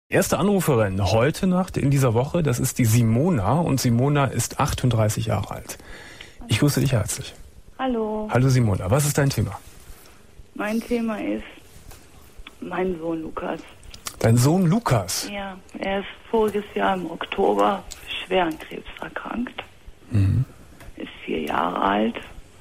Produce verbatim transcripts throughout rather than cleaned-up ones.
Erste Anruferin heute Nacht in dieser Woche, das ist die Simona und Simona ist achtunddreißig Jahre alt. Ich grüße dich herzlich. Hallo. Hallo Simona, was ist dein Thema? Mein Thema ist mein Sohn Lukas. Dein Sohn Lukas? Ja, er ist voriges Jahr im Oktober schwer an Krebs erkrankt. Mhm. Ist vier Jahre alt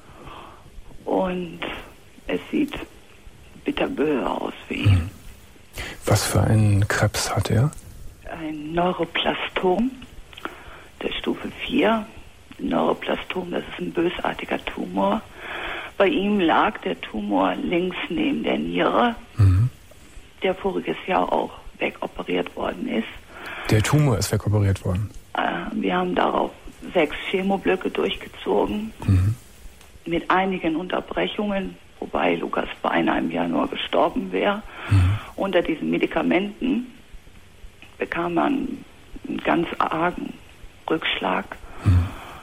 und es sieht bitterböse aus für ihn. Mhm. Was für einen Krebs hat er? Ein Neuroplastom der Stufe vier. Neuroplastom, das ist ein bösartiger Tumor. Bei ihm lag der Tumor links neben der Niere, mhm. der voriges Jahr auch wegoperiert worden ist. Der Tumor ist wegoperiert worden? Äh, wir haben darauf sechs Chemoblöcke durchgezogen, mhm. mit einigen Unterbrechungen, wobei Lukas beinahe im Januar gestorben wäre. Mhm. Unter diesen Medikamenten bekam man einen ganz argen Rückschlag. Mhm.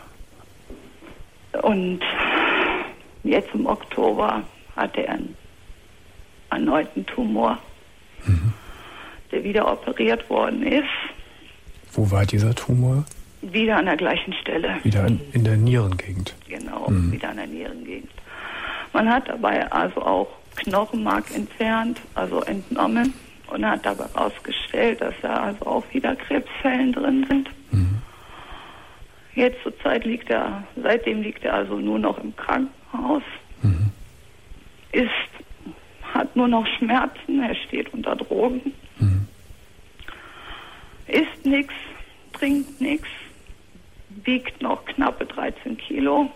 Und jetzt im Oktober hatte er einen erneuten Tumor, mhm. der wieder operiert worden ist. Wo war dieser Tumor? Wieder an der gleichen Stelle. Wieder in, in der Nierengegend? Genau, mhm. wieder an der Nierengegend. Man hat dabei also auch Knochenmark entfernt, also entnommen, und hat dabei herausgestellt, dass da also auch wieder Krebszellen drin sind. Mhm. Jetzt zur Zeit liegt er, seitdem liegt er also nur noch im Krankenhaus, mhm. ist, hat nur noch Schmerzen, er steht unter Drogen, mhm. isst nichts, trinkt nichts, wiegt noch knappe dreizehn Kilo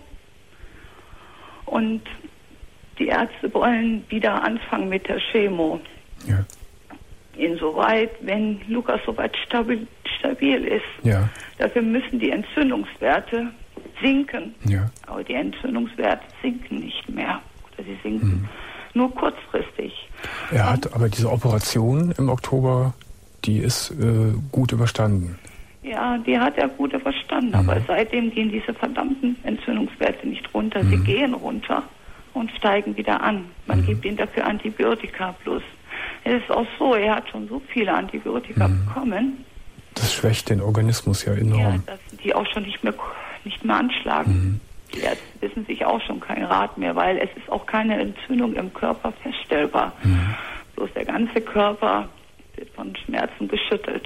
und die Ärzte wollen wieder anfangen mit der Chemo. Ja. Insoweit, wenn Lukas soweit stabil, stabil ist. Ja. Dafür müssen die Entzündungswerte sinken. Ja. Aber die Entzündungswerte sinken nicht mehr. Oder sie sinken mhm. nur kurzfristig. Er hat aber diese Operation im Oktober, die ist äh, gut überstanden. Ja, die hat er gut überstanden. Mhm. Aber seitdem gehen diese verdammten Entzündungswerte nicht runter. Mhm. Sie gehen runter und steigen wieder an. Man mhm. gibt ihm dafür Antibiotika plus. Es ist auch so, er hat schon so viele Antibiotika mhm. bekommen. Das schwächt den Organismus ja enorm. Ja, dass die auch schon nicht mehr, nicht mehr anschlagen. Mhm. Die Ärzte wissen sich auch schon keinen Rat mehr, weil es ist auch keine Entzündung im Körper feststellbar. Mhm. Bloß der ganze Körper wird von Schmerzen geschüttelt.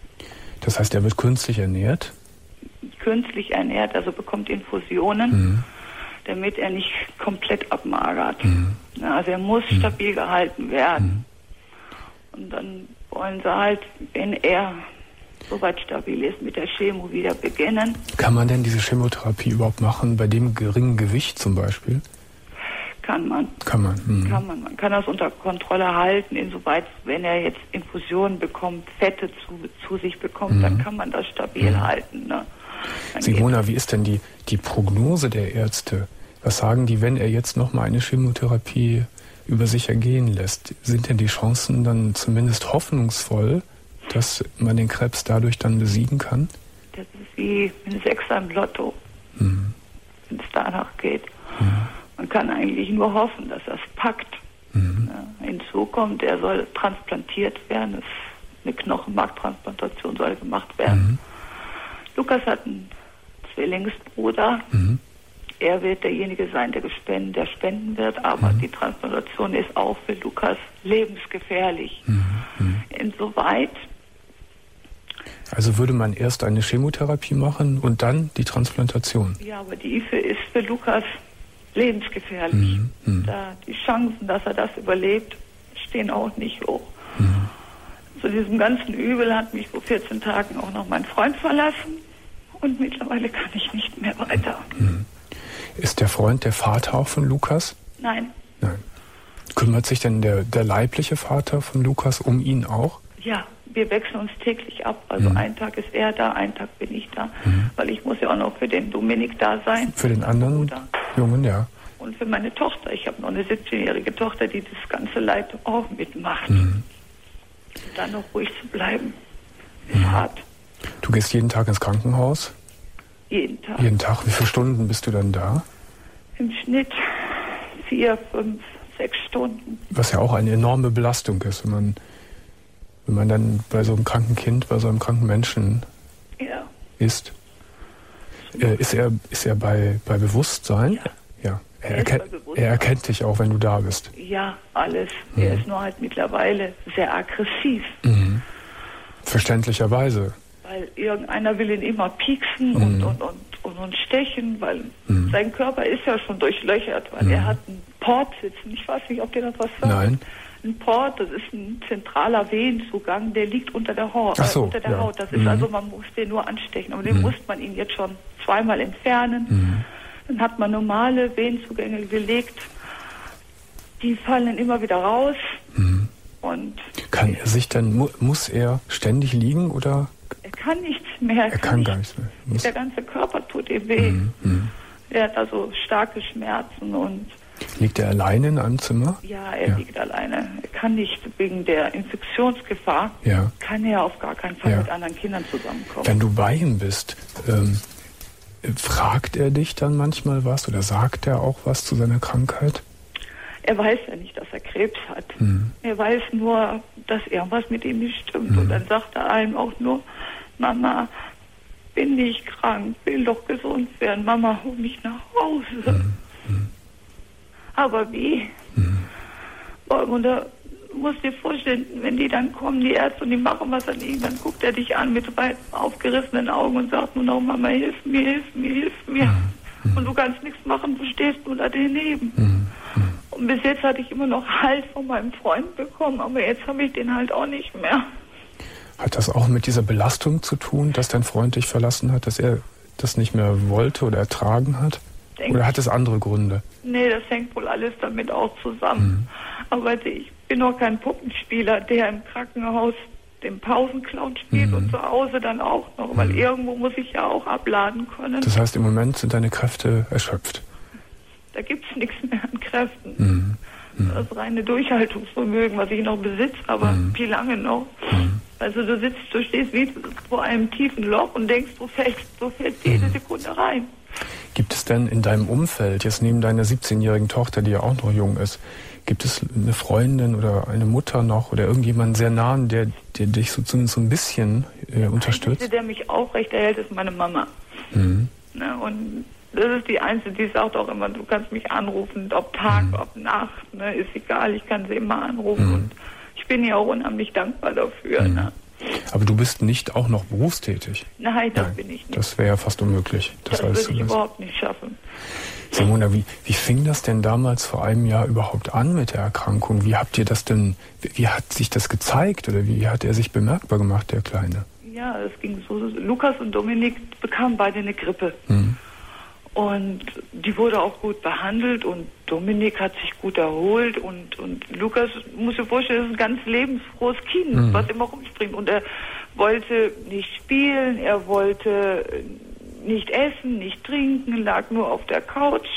Das heißt, er wird künstlich ernährt? Künstlich ernährt, also bekommt Infusionen, mhm. damit er nicht komplett abmagert. Mhm. Also er muss mhm. stabil gehalten werden. Mhm. Und dann wollen sie halt, wenn er soweit stabil ist, mit der Chemo wieder beginnen. Kann man denn diese Chemotherapie überhaupt machen, bei dem geringen Gewicht zum Beispiel? Kann man. Kann man. Mhm. Kann man. Man kann das unter Kontrolle halten, insoweit, wenn er jetzt Infusionen bekommt, Fette zu, zu sich bekommt, mhm. dann kann man das stabil mhm. halten. Ne? Simona, wie ist denn die, die Prognose der Ärzte? Was sagen die, wenn er jetzt nochmal eine Chemotherapie über sich ergehen lässt? Sind denn die Chancen dann zumindest hoffnungsvoll, dass man den Krebs dadurch dann besiegen kann? Das ist wie ein Sechser im Lotto, mhm. wenn es danach geht. Mhm. Man kann eigentlich nur hoffen, dass das packt. Mhm. Ja, hinzu kommt, er soll transplantiert werden. Das, eine Knochenmarktransplantation soll gemacht werden. Mhm. Lukas hat einen Zwillingsbruder. Mhm. Er wird derjenige sein, der, gespenden, der spenden wird, aber mhm. die Transplantation ist auch für Lukas lebensgefährlich. Mhm. Insoweit. Also würde man erst eine Chemotherapie machen und dann die Transplantation? Ja, aber die ist für Lukas lebensgefährlich. Mhm. Da die Chancen, dass er das überlebt, stehen auch nicht hoch. Mhm. Zu diesem ganzen Übel hat mich vor vierzehn Tagen auch noch mein Freund verlassen und mittlerweile kann ich nicht mehr weiter. Mhm. Ist der Freund der Vater auch von Lukas? Nein. Nein. Kümmert sich denn der, der leibliche Vater von Lukas um ihn auch? Ja, wir wechseln uns täglich ab. Also mhm. ein Tag ist er da, ein Tag bin ich da. Mhm. Weil ich muss ja auch noch für den Dominik da sein. Für den anderen Bruder. Jungen, ja. Und für meine Tochter. Ich habe noch eine siebzehnjährige Tochter, die das ganze Leid auch mitmacht. Mhm. Und dann noch ruhig zu bleiben, ist mhm. hart. Du gehst jeden Tag ins Krankenhaus? Jeden Tag. Jeden Tag. Wie viele Stunden bist du dann da? Im Schnitt vier, fünf, sechs Stunden. Was ja auch eine enorme Belastung ist, wenn man wenn man dann bei so einem kranken Kind, bei so einem kranken Menschen ja. ist. Äh, ist er, ist er bei, bei Bewusstsein? Ja. ja. Er, er, erkennt, er erkennt dich auch, wenn du da bist. Ja, alles. Mhm. Er ist nur halt mittlerweile sehr aggressiv. Mhm. Verständlicherweise. Weil irgendeiner will ihn immer pieksen mhm. und, und, und, und, und stechen, weil mhm. sein Körper ist ja schon durchlöchert, weil mhm. er hat einen Port sitzen. Ich weiß nicht, ob dir das was sagt. Nein. Ein Port, das ist ein zentraler Venenzugang, der liegt unter der Haut. Ach so, äh, unter der ja. Haut. Das ist mhm. also, man muss den nur anstechen. Aber den mhm. muss man ihn jetzt schon zweimal entfernen. Mhm. Dann hat man normale Venenzugänge gelegt. Die fallen immer wieder raus. Mhm. Und kann er sich dann, mu muss er ständig liegen oder? Er kann nichts mehr. Er, er kann, kann gar nichts mehr. Muss. Der ganze Körper tut ihm weh. Mhm. Mhm. Er hat also starke Schmerzen und... Liegt er alleine in einem Zimmer? Ja, er ja. liegt alleine. Er kann nicht, wegen der Infektionsgefahr, ja. kann er auf gar keinen Fall ja. mit anderen Kindern zusammenkommen. Wenn du bei ihm bist, ähm, fragt er dich dann manchmal was oder sagt er auch was zu seiner Krankheit? Er weiß ja nicht, dass er Krebs hat. Mhm. Er weiß nur, dass irgendwas mit ihm nicht stimmt. Mhm. Und dann sagt er einem auch nur, Mama, bin nicht krank, will doch gesund werden. Mama, hol mich nach Hause. Mhm. Mhm. Aber wie? Mhm. Und da musst du dir vorstellen, wenn die dann kommen, die Ärzte, und die machen was an ihm, dann guckt er dich an mit weit aufgerissenen Augen und sagt nur noch, Mama, hilf mir, hilf mir, hilf mir. Mhm. Und du kannst nichts machen, du stehst nur da daneben. Mhm. Und bis jetzt hatte ich immer noch Halt von meinem Freund bekommen, aber jetzt habe ich den halt auch nicht mehr. Hat das auch mit dieser Belastung zu tun, dass dein Freund dich verlassen hat, dass er das nicht mehr wollte oder ertragen hat? Denk oder hat es andere Gründe? Nee, das hängt wohl alles damit auch zusammen. Mhm. Aber ich bin noch kein Puppenspieler, der im Krankenhaus den Pausenclown spielt mhm. und zu Hause dann auch noch, weil mhm. irgendwo muss ich ja auch abladen können. Das heißt, im Moment sind deine Kräfte erschöpft? Da gibt es nichts mehr an Kräften. Mhm. Mhm. Das reine Durchhaltungsvermögen, was ich noch besitze, aber mhm. wie lange noch? Mhm. Also du sitzt, du stehst wie vor einem tiefen Loch und denkst, du fällst, du fällst jede mhm. Sekunde rein. Gibt es denn in deinem Umfeld, jetzt neben deiner siebzehnjährigen Tochter, die ja auch noch jung ist, gibt es eine Freundin oder eine Mutter noch oder irgendjemanden sehr nahen, der, der dich so zumindest so ein bisschen äh, unterstützt? Der, der mich aufrecht erhält, ist meine Mama. Mhm. Ne, und das ist die Einzige, die sagt auch immer, du kannst mich anrufen, ob Tag, mhm. ob Nacht, ne, ist egal, ich kann sie immer anrufen. Mhm. Und ich bin ihr auch unheimlich dankbar dafür. Mhm. Ne. Aber du bist nicht auch noch berufstätig? Nein, das Nein, bin ich nicht. Das wäre ja fast unmöglich. Das, das würde ich überhaupt nicht schaffen. Simona, wie, wie fing das denn damals vor einem Jahr überhaupt an mit der Erkrankung? Wie habt ihr das denn, wie hat sich das gezeigt oder wie hat er sich bemerkbar gemacht, der Kleine? Ja, es ging so, Lukas und Dominik bekamen beide eine Grippe. Mhm. Und die wurde auch gut behandelt und Dominik hat sich gut erholt und, und Lukas, muss dir vorstellen, ist ein ganz lebensfrohes Kind, mhm. was immer rumspringt. Und er wollte nicht spielen, er wollte nicht essen, nicht trinken, lag nur auf der Couch,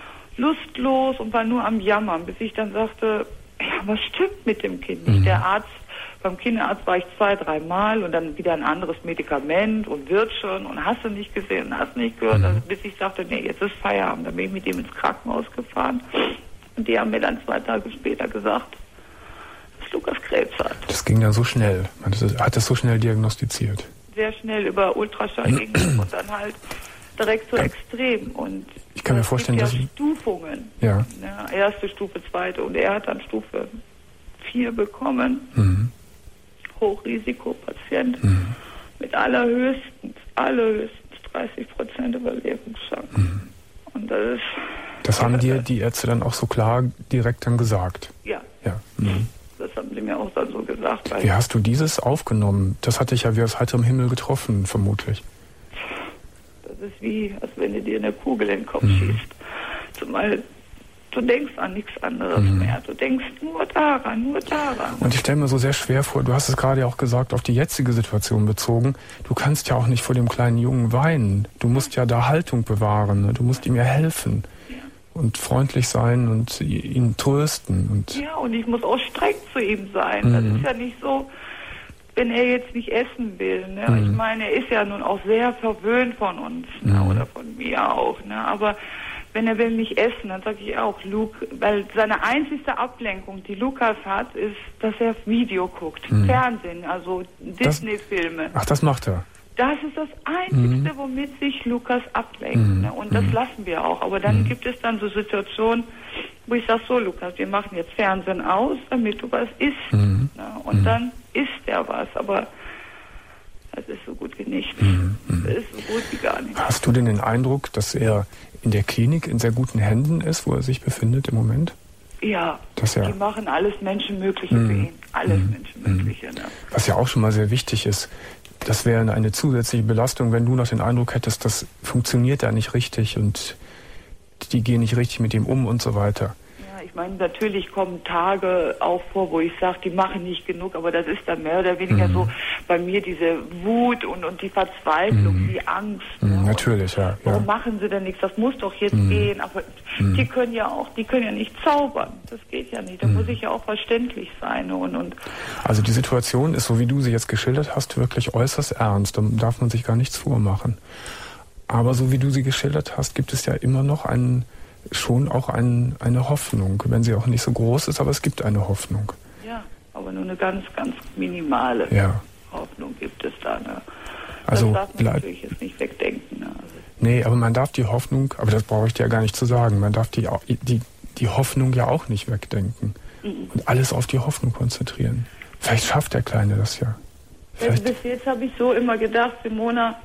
lustlos und war nur am Jammern, bis ich dann sagte, ja, was stimmt mit dem Kind nicht? Mhm. Der Arzt, beim Kinderarzt war ich zwei, drei Mal und dann wieder ein anderes Medikament und wird schon und hast du nicht gesehen, hast nicht gehört, mhm. also bis ich sagte, nee, jetzt ist Feierabend. Dann bin ich mit ihm ins Krankenhaus gefahren und die haben mir dann zwei Tage später gesagt, dass Lukas Krebs hat. Das ging dann so schnell, man hat das so schnell diagnostiziert? Sehr schnell über Ultraschall ging und dann halt direkt so ja. extrem und ich kann mir vorstellen, ja dass Stufungen. Ja. ja. Erste Stufe, zweite und er hat dann Stufe vier bekommen. Mhm. Hochrisikopatient mhm. mit allerhöchstens, allerhöchstens dreißig Prozent Überlebenschance. Mhm. Und das ist... Das haben dir die Ärzte dann auch so klar direkt dann gesagt? Ja. ja. Mhm. Das haben sie mir auch dann so gesagt. Wie hast du dieses aufgenommen? Das hat dich ja wie aus heiterem Himmel getroffen, vermutlich. Das ist wie, als wenn du dir eine Kugel in den Kopf mhm. schießt. Zumal du denkst an nichts anderes mhm. mehr. Du denkst nur daran, nur daran. Und ich stelle mir so sehr schwer vor, du hast es gerade ja auch gesagt, auf die jetzige Situation bezogen, du kannst ja auch nicht vor dem kleinen Jungen weinen. Du musst ja da Haltung bewahren, ne? Du musst ihm ja helfen. Ja. Und freundlich sein und ihn trösten. Und ja, und ich muss auch streng zu ihm sein. mhm. Das ist ja nicht so, wenn er jetzt nicht essen will. Ne? Mhm. Ich meine, er ist ja nun auch sehr verwöhnt von uns, ne? mhm. oder von mir auch. Ne? Aber wenn er will nicht essen, dann sage ich auch, Luke, weil seine einzigste Ablenkung, die Lukas hat, ist, dass er Video guckt, mhm. Fernsehen, also Disney-Filme. Ach, das macht er. Das ist das Einzige, mhm. womit sich Lukas ablenkt. Mhm. Ne? Und das mhm. lassen wir auch. Aber dann mhm. gibt es dann so Situationen, wo ich sage, so Lukas, wir machen jetzt Fernsehen aus, damit du was isst. Mhm. Ne? Und mhm. dann isst er was. Aber das ist so gut wie nichts. Mhm. Das ist so gut wie gar nichts. Hast du denn den Eindruck, dass er in der Klinik in sehr guten Händen ist, wo er sich befindet im Moment? Ja, das ja. die machen alles Menschenmögliche mhm. für ihn. Alles mhm. Menschenmögliche. Ne? Was ja auch schon mal sehr wichtig ist, das wäre eine zusätzliche Belastung, wenn du noch den Eindruck hättest, das funktioniert da nicht richtig und die gehen nicht richtig mit ihm um und so weiter. Ja, ich meine, natürlich kommen Tage auch vor, wo ich sage, die machen nicht genug, aber das ist dann mehr oder weniger mhm. so bei mir diese Wut und, und die Verzweiflung, mhm. die Angst. Mhm, ne? Natürlich, ja. Warum ja. machen sie denn nichts? Das muss doch jetzt mhm. gehen. Aber mhm. die können ja auch, die können ja nicht zaubern. Das geht ja nicht. Da mhm. muss ich ja auch verständlich sein. Und, und also die Situation ist, so wie du sie jetzt geschildert hast, wirklich äußerst ernst. Da darf man sich gar nichts vormachen. Aber so wie du sie geschildert hast, gibt es ja immer noch einen, schon auch ein, eine Hoffnung, wenn sie auch nicht so groß ist, aber es gibt eine Hoffnung. Ja, aber nur eine ganz, ganz minimale ja. Hoffnung gibt es da. Ne? Also das darf man natürlich jetzt nicht wegdenken. Ne? Also nee, aber man darf die Hoffnung, aber das brauche ich dir ja gar nicht zu sagen, man darf die, die, die Hoffnung ja auch nicht wegdenken mhm. und alles auf die Hoffnung konzentrieren. Vielleicht schafft der Kleine das ja. Also bis jetzt habe ich so immer gedacht, Simona,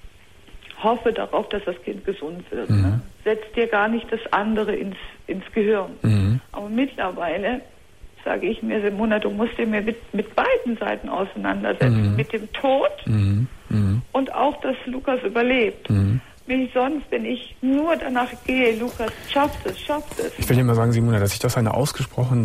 hoffe darauf, dass das Kind gesund wird. Mhm. Ne? Setz dir gar nicht das andere ins, ins Gehirn. Mhm. Aber mittlerweile sage ich mir, Simona, du musst dir mit, mit beiden Seiten auseinandersetzen. Mhm. Mit dem Tod mhm. Mhm. und auch, dass Lukas überlebt. Mhm. Wie sonst, wenn ich nur danach gehe, Lukas schafft es, schafft es. Ich will dir mal sagen, Simona, dass ich das eine ausgesprochen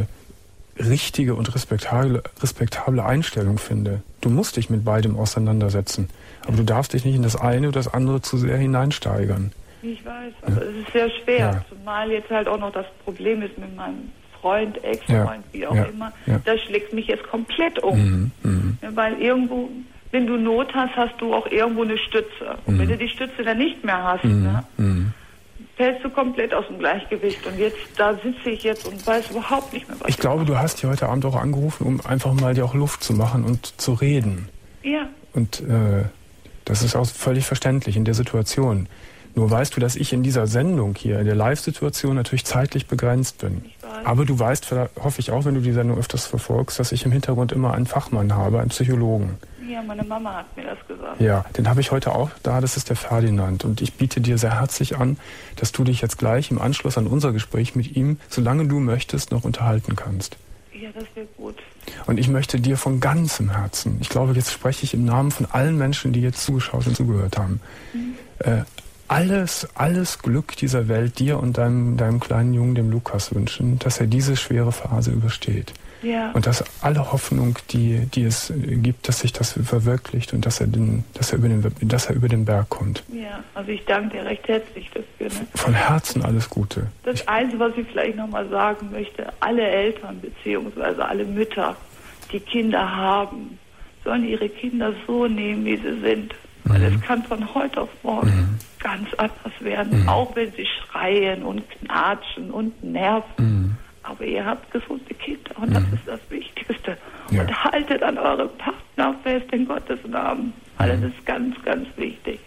äh, richtige und respektable, respektable Einstellung finde. Du musst dich mit beidem auseinandersetzen. Aber du darfst dich nicht in das eine oder das andere zu sehr hineinsteigern. Ich weiß, aber ja. es ist sehr schwer. Ja. Zumal jetzt halt auch noch das Problem ist mit meinem Freund, Ex-Freund, ja. wie auch ja. immer. Ja. Das schlägt mich jetzt komplett um. Mhm. Mhm. Ja, weil irgendwo, wenn du Not hast, hast du auch irgendwo eine Stütze. Und mhm. wenn du die Stütze dann nicht mehr hast, mhm. ne, mhm. fällst du komplett aus dem Gleichgewicht. Und jetzt, da sitze ich jetzt und weiß überhaupt nicht mehr, was ich, ich glaube, mache. Du hast hier heute Abend auch angerufen, um einfach mal dir auch Luft zu machen und zu reden. Ja. Und äh, das ist auch völlig verständlich in der Situation. Nur weißt du, dass ich in dieser Sendung hier, in der Live-Situation, natürlich zeitlich begrenzt bin. Ich weiß. Aber du weißt, hoffe ich auch, wenn du die Sendung öfters verfolgst, dass ich im Hintergrund immer einen Fachmann habe, einen Psychologen. Ja, meine Mama hat mir das gesagt. Ja, den habe ich heute auch da, das ist der Ferdinand. Und ich biete dir sehr herzlich an, dass du dich jetzt gleich im Anschluss an unser Gespräch mit ihm, solange du möchtest, noch unterhalten kannst. Ja, das wäre gut. Und ich möchte dir von ganzem Herzen, ich glaube, jetzt spreche ich im Namen von allen Menschen, die jetzt zugeschaut und zugehört haben, mhm. äh, alles, alles Glück dieser Welt dir und deinem, deinem kleinen Jungen, dem Lukas, wünschen, dass er diese schwere Phase übersteht. Ja. Und dass alle Hoffnung, die, die es gibt, dass sich das verwirklicht und dass er, den, dass er, über, den, dass er über den Berg kommt. Ja, also ich danke dir recht herzlich dafür. Ne? Von Herzen alles Gute. Das ich, Einzige, was ich vielleicht nochmal sagen möchte, alle Eltern beziehungsweise alle Mütter, die Kinder haben, sollen ihre Kinder so nehmen, wie sie sind. Weil mhm. es kann von heute auf morgen mhm. ganz anders werden, mhm. auch wenn sie schreien und knatschen und nerven. Mhm. Aber ihr habt gesunde Kinder und mhm. das ist das Wichtigste. Ja. Und haltet an eurem Partner fest in Gottes Namen. Weil mhm. das ist ganz, ganz wichtig.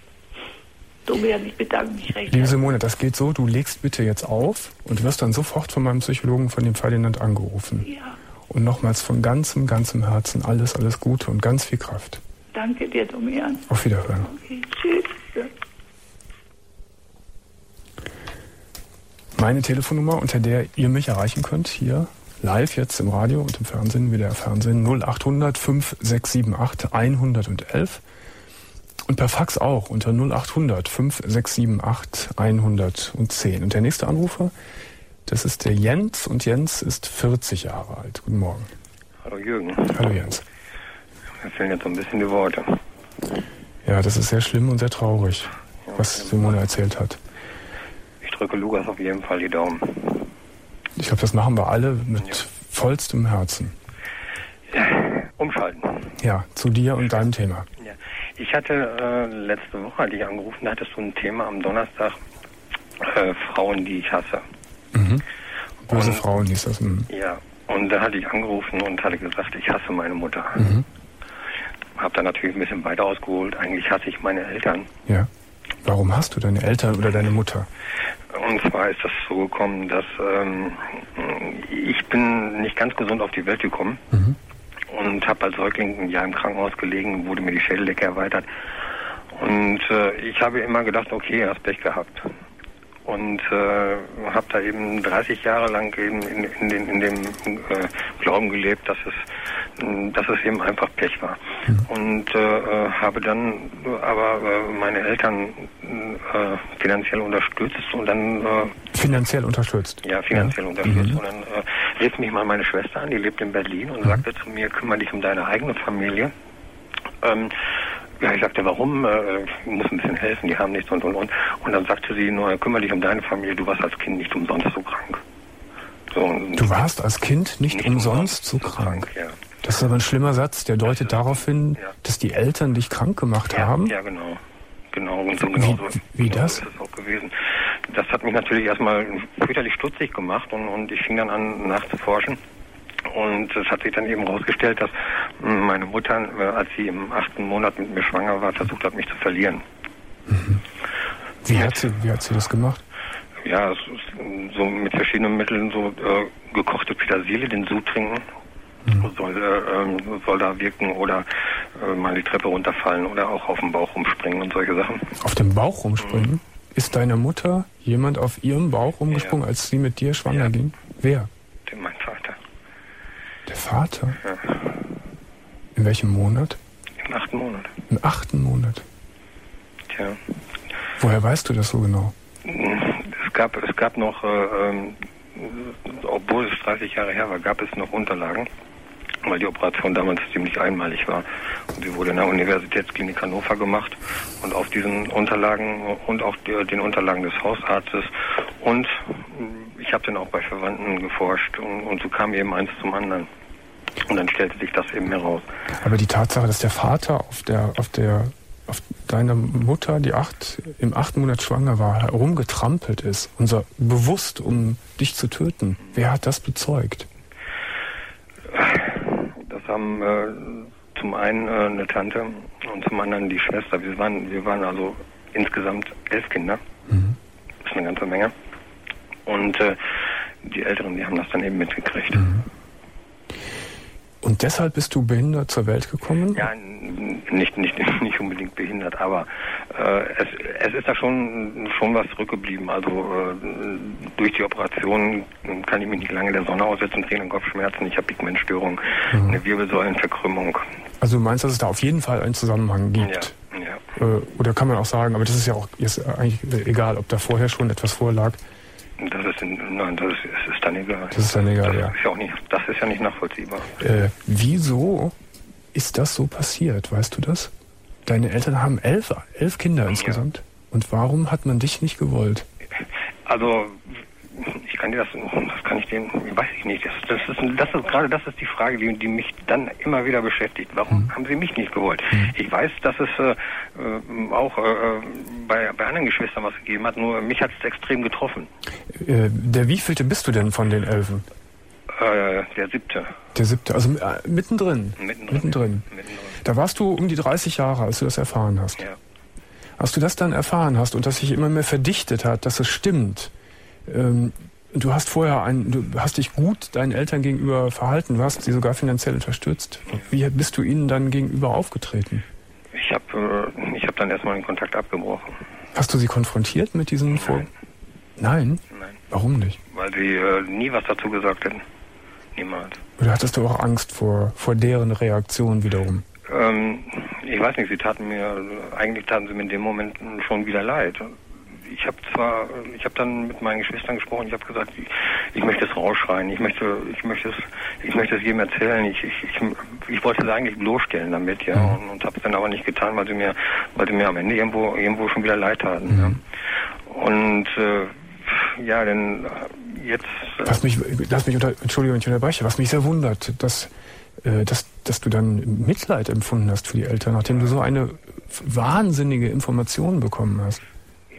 Domian, ich bedanke mich recht. Liebe Simone, das geht so, du legst bitte jetzt auf und wirst dann sofort von meinem Psychologen, von dem Ferdinand, angerufen. Ja. Und nochmals von ganzem, ganzem Herzen alles, alles Gute und ganz viel Kraft. Danke dir, Domian. Auf Wiederhören. Okay, tschüss. Ja. Meine Telefonnummer, unter der ihr mich erreichen könnt, hier live jetzt im Radio und im Fernsehen, W D R Fernsehen, null achthundert fünf sechs sieben acht hundertelf. Und per Fax auch unter null achthundert fünf sechs sieben acht hundertzehn. Und der nächste Anrufer, das ist der Jens, und Jens ist vierzig Jahre alt. Guten Morgen. Hallo Jürgen. Hallo Jens. Mir fehlen jetzt so ein bisschen die Worte. Ja, das ist sehr schlimm und sehr traurig, ja, was Simone erzählt hat. Ich drücke Lukas auf jeden Fall die Daumen. Ich glaube, das machen wir alle mit ja. vollstem Herzen. Ja, umschalten. Ja, zu dir und deinem Thema. Ja. Ich hatte äh, letzte Woche, hatte ich angerufen, da hattest du ein Thema am Donnerstag äh, Frauen, die ich hasse. Mhm. Böse und, Frauen hieß das. Mhm. Ja, und da hatte ich angerufen und hatte gesagt, ich hasse meine Mutter. Mhm. Hab dann natürlich ein bisschen weiter ausgeholt. Eigentlich hasse ich meine Eltern. Ja. Warum hast du deine Eltern oder deine Mutter? Und zwar ist das so gekommen, dass ähm, ich bin nicht ganz gesund auf die Welt gekommen Mhm. und habe als Säugling ein Jahr im Krankenhaus gelegen, wurde mir die Schädeldecke erweitert. Und äh, ich habe immer gedacht, okay, hast Pech gehabt. Und äh, habe da eben dreißig Jahre lang eben in, in, den, in dem äh, Glauben gelebt, dass es, dass es eben einfach Pech war. Mhm. Und äh, habe dann aber äh, meine Eltern äh, finanziell unterstützt und dann... Äh, finanziell unterstützt? Ja, finanziell ja. unterstützt. Mhm. Und dann äh, rief mich mal meine Schwester an, die lebt in Berlin und mhm. sagte zu mir, kümmere dich um deine eigene Familie. Ähm, Ja, ich sagte, warum? Äh, ich muss ein bisschen helfen, die haben nichts und und und. Und dann sagte sie nur, kümmere dich um deine Familie, du warst als Kind nicht umsonst so krank. So, du warst als Kind nicht, nicht umsonst, umsonst so krank? krank ja. Das ist aber ein schlimmer Satz, der deutet das darauf hin, ja. dass die Eltern dich krank gemacht ja, haben? Ja, genau. Genau, und so, genau wie, so, wie genau das? So ist es auch gewesen. Das hat mich natürlich erstmal fürchterlich stutzig gemacht und, und ich fing dann an nachzuforschen. Und es hat sich dann eben herausgestellt, dass meine Mutter, als sie im achten Monat mit mir schwanger war, versucht hat, mich zu verlieren. Mhm. Wie, hat sie, wie hat sie das gemacht? Ja, so mit verschiedenen Mitteln, so äh, gekochte Petersilie, den Sud trinken, mhm. soll, äh, soll da wirken oder äh, mal die Treppe runterfallen oder auch auf den Bauch rumspringen und solche Sachen. Auf dem Bauch rumspringen? Mhm. Ist deine Mutter jemand auf ihrem Bauch rumgesprungen, ja. als sie mit dir schwanger ja. ging? Wer? Mein Vater. Der Vater? Ja. In welchem Monat? Im achten Monat. Im achten Monat? Tja. Woher weißt du das so genau? Es gab, es gab noch, äh, ähm, obwohl es dreißig Jahre her war, gab es noch Unterlagen, weil die Operation damals ziemlich einmalig war. Und sie wurde in der Universitätsklinik Hannover gemacht. Und auf diesen Unterlagen und auch die, den Unterlagen des Hausarztes und ich habe dann auch bei Verwandten geforscht und, und so kam eben eins zum anderen. Und dann stellte sich das eben heraus. Aber die Tatsache, dass der Vater auf der, auf der, auf deiner Mutter, die acht, im achten Monat schwanger war, herumgetrampelt ist, unser bewusst, um dich zu töten, wer hat das bezeugt? Das haben äh, zum einen äh, eine Tante und zum anderen die Schwester. Wir waren, wir waren also insgesamt elf Kinder. Mhm. Das ist eine ganze Menge. Und äh, die Älteren, die haben das dann eben mitgekriegt. Mhm. Und deshalb bist du behindert zur Welt gekommen? Ja, nicht, nicht, nicht unbedingt behindert, aber äh, es, es ist da schon, schon was zurückgeblieben. Also äh, durch die Operation kann ich mich nicht lange der Sonne aussetzen, kriege Kopfschmerzen, ich habe Pigmentstörung, mhm. eine Wirbelsäulenverkrümmung. Also du meinst, dass es da auf jeden Fall einen Zusammenhang gibt? Ja, ja. Äh, oder kann man auch sagen, aber das ist ja auch ist eigentlich egal, ob da vorher schon etwas vorlag. Das ist, nein, das ist, das ist dann egal. Das ist dann egal, das ja. Ist ja auch nicht, das ist ja nicht nachvollziehbar. Äh, wieso ist das so passiert, weißt du das? Deine Eltern haben elf, elf Kinder insgesamt. Ja. Und warum hat man dich nicht gewollt? Also, ich kann dir das, das kann ich dem, weiß ich nicht. Das, das ist, das ist gerade, das ist die Frage, die, die mich dann immer wieder beschäftigt. Warum hm. haben sie mich nicht gewollt? Hm. Ich weiß, dass es äh, auch äh, bei, bei anderen Geschwistern was gegeben hat, nur mich hat es extrem getroffen. Äh, der wievielte bist du denn von den Elfen? Äh, der siebte. Der siebte, also äh, mittendrin. Mittendrin. Mittendrin. Mittendrin. Da warst du um die dreißig Jahre, als du das erfahren hast. Ja. Als du das dann erfahren hast und das sich immer mehr verdichtet hat, dass es stimmt, ähm, du hast vorher ein, du hast dich gut deinen Eltern gegenüber verhalten, du hast sie sogar finanziell unterstützt. Wie bist du ihnen dann gegenüber aufgetreten? Ich habe äh, ich hab dann erstmal den Kontakt abgebrochen. Hast du sie konfrontiert mit diesen Vor... Nein. Nein? Nein. Warum nicht? Weil sie äh, nie was dazu gesagt hätten. Niemals. Oder hattest du auch Angst vor, vor deren Reaktion wiederum? Ähm, ich weiß nicht, sie taten mir, eigentlich taten sie mir in dem Moment schon wieder leid. Ich habe zwar, ich habe dann mit meinen Geschwistern gesprochen, ich habe gesagt, ich, ich möchte es rausschreien, ich möchte, ich möchte es, ich möchte es jedem erzählen, ich, ich, ich, ich wollte es eigentlich bloßstellen damit, ja, mhm. und, und habe es dann aber nicht getan, weil sie mir, weil sie mir am Ende irgendwo, irgendwo schon wieder leid taten. Mhm. Ja. Und äh, ja, denn jetzt. Äh, was mich, lass mich unter, Entschuldigung, ich unterbreche, was mich sehr wundert, dass, äh, dass, dass du dann Mitleid empfunden hast für die Eltern, nachdem du so eine wahnsinnige Information bekommen hast.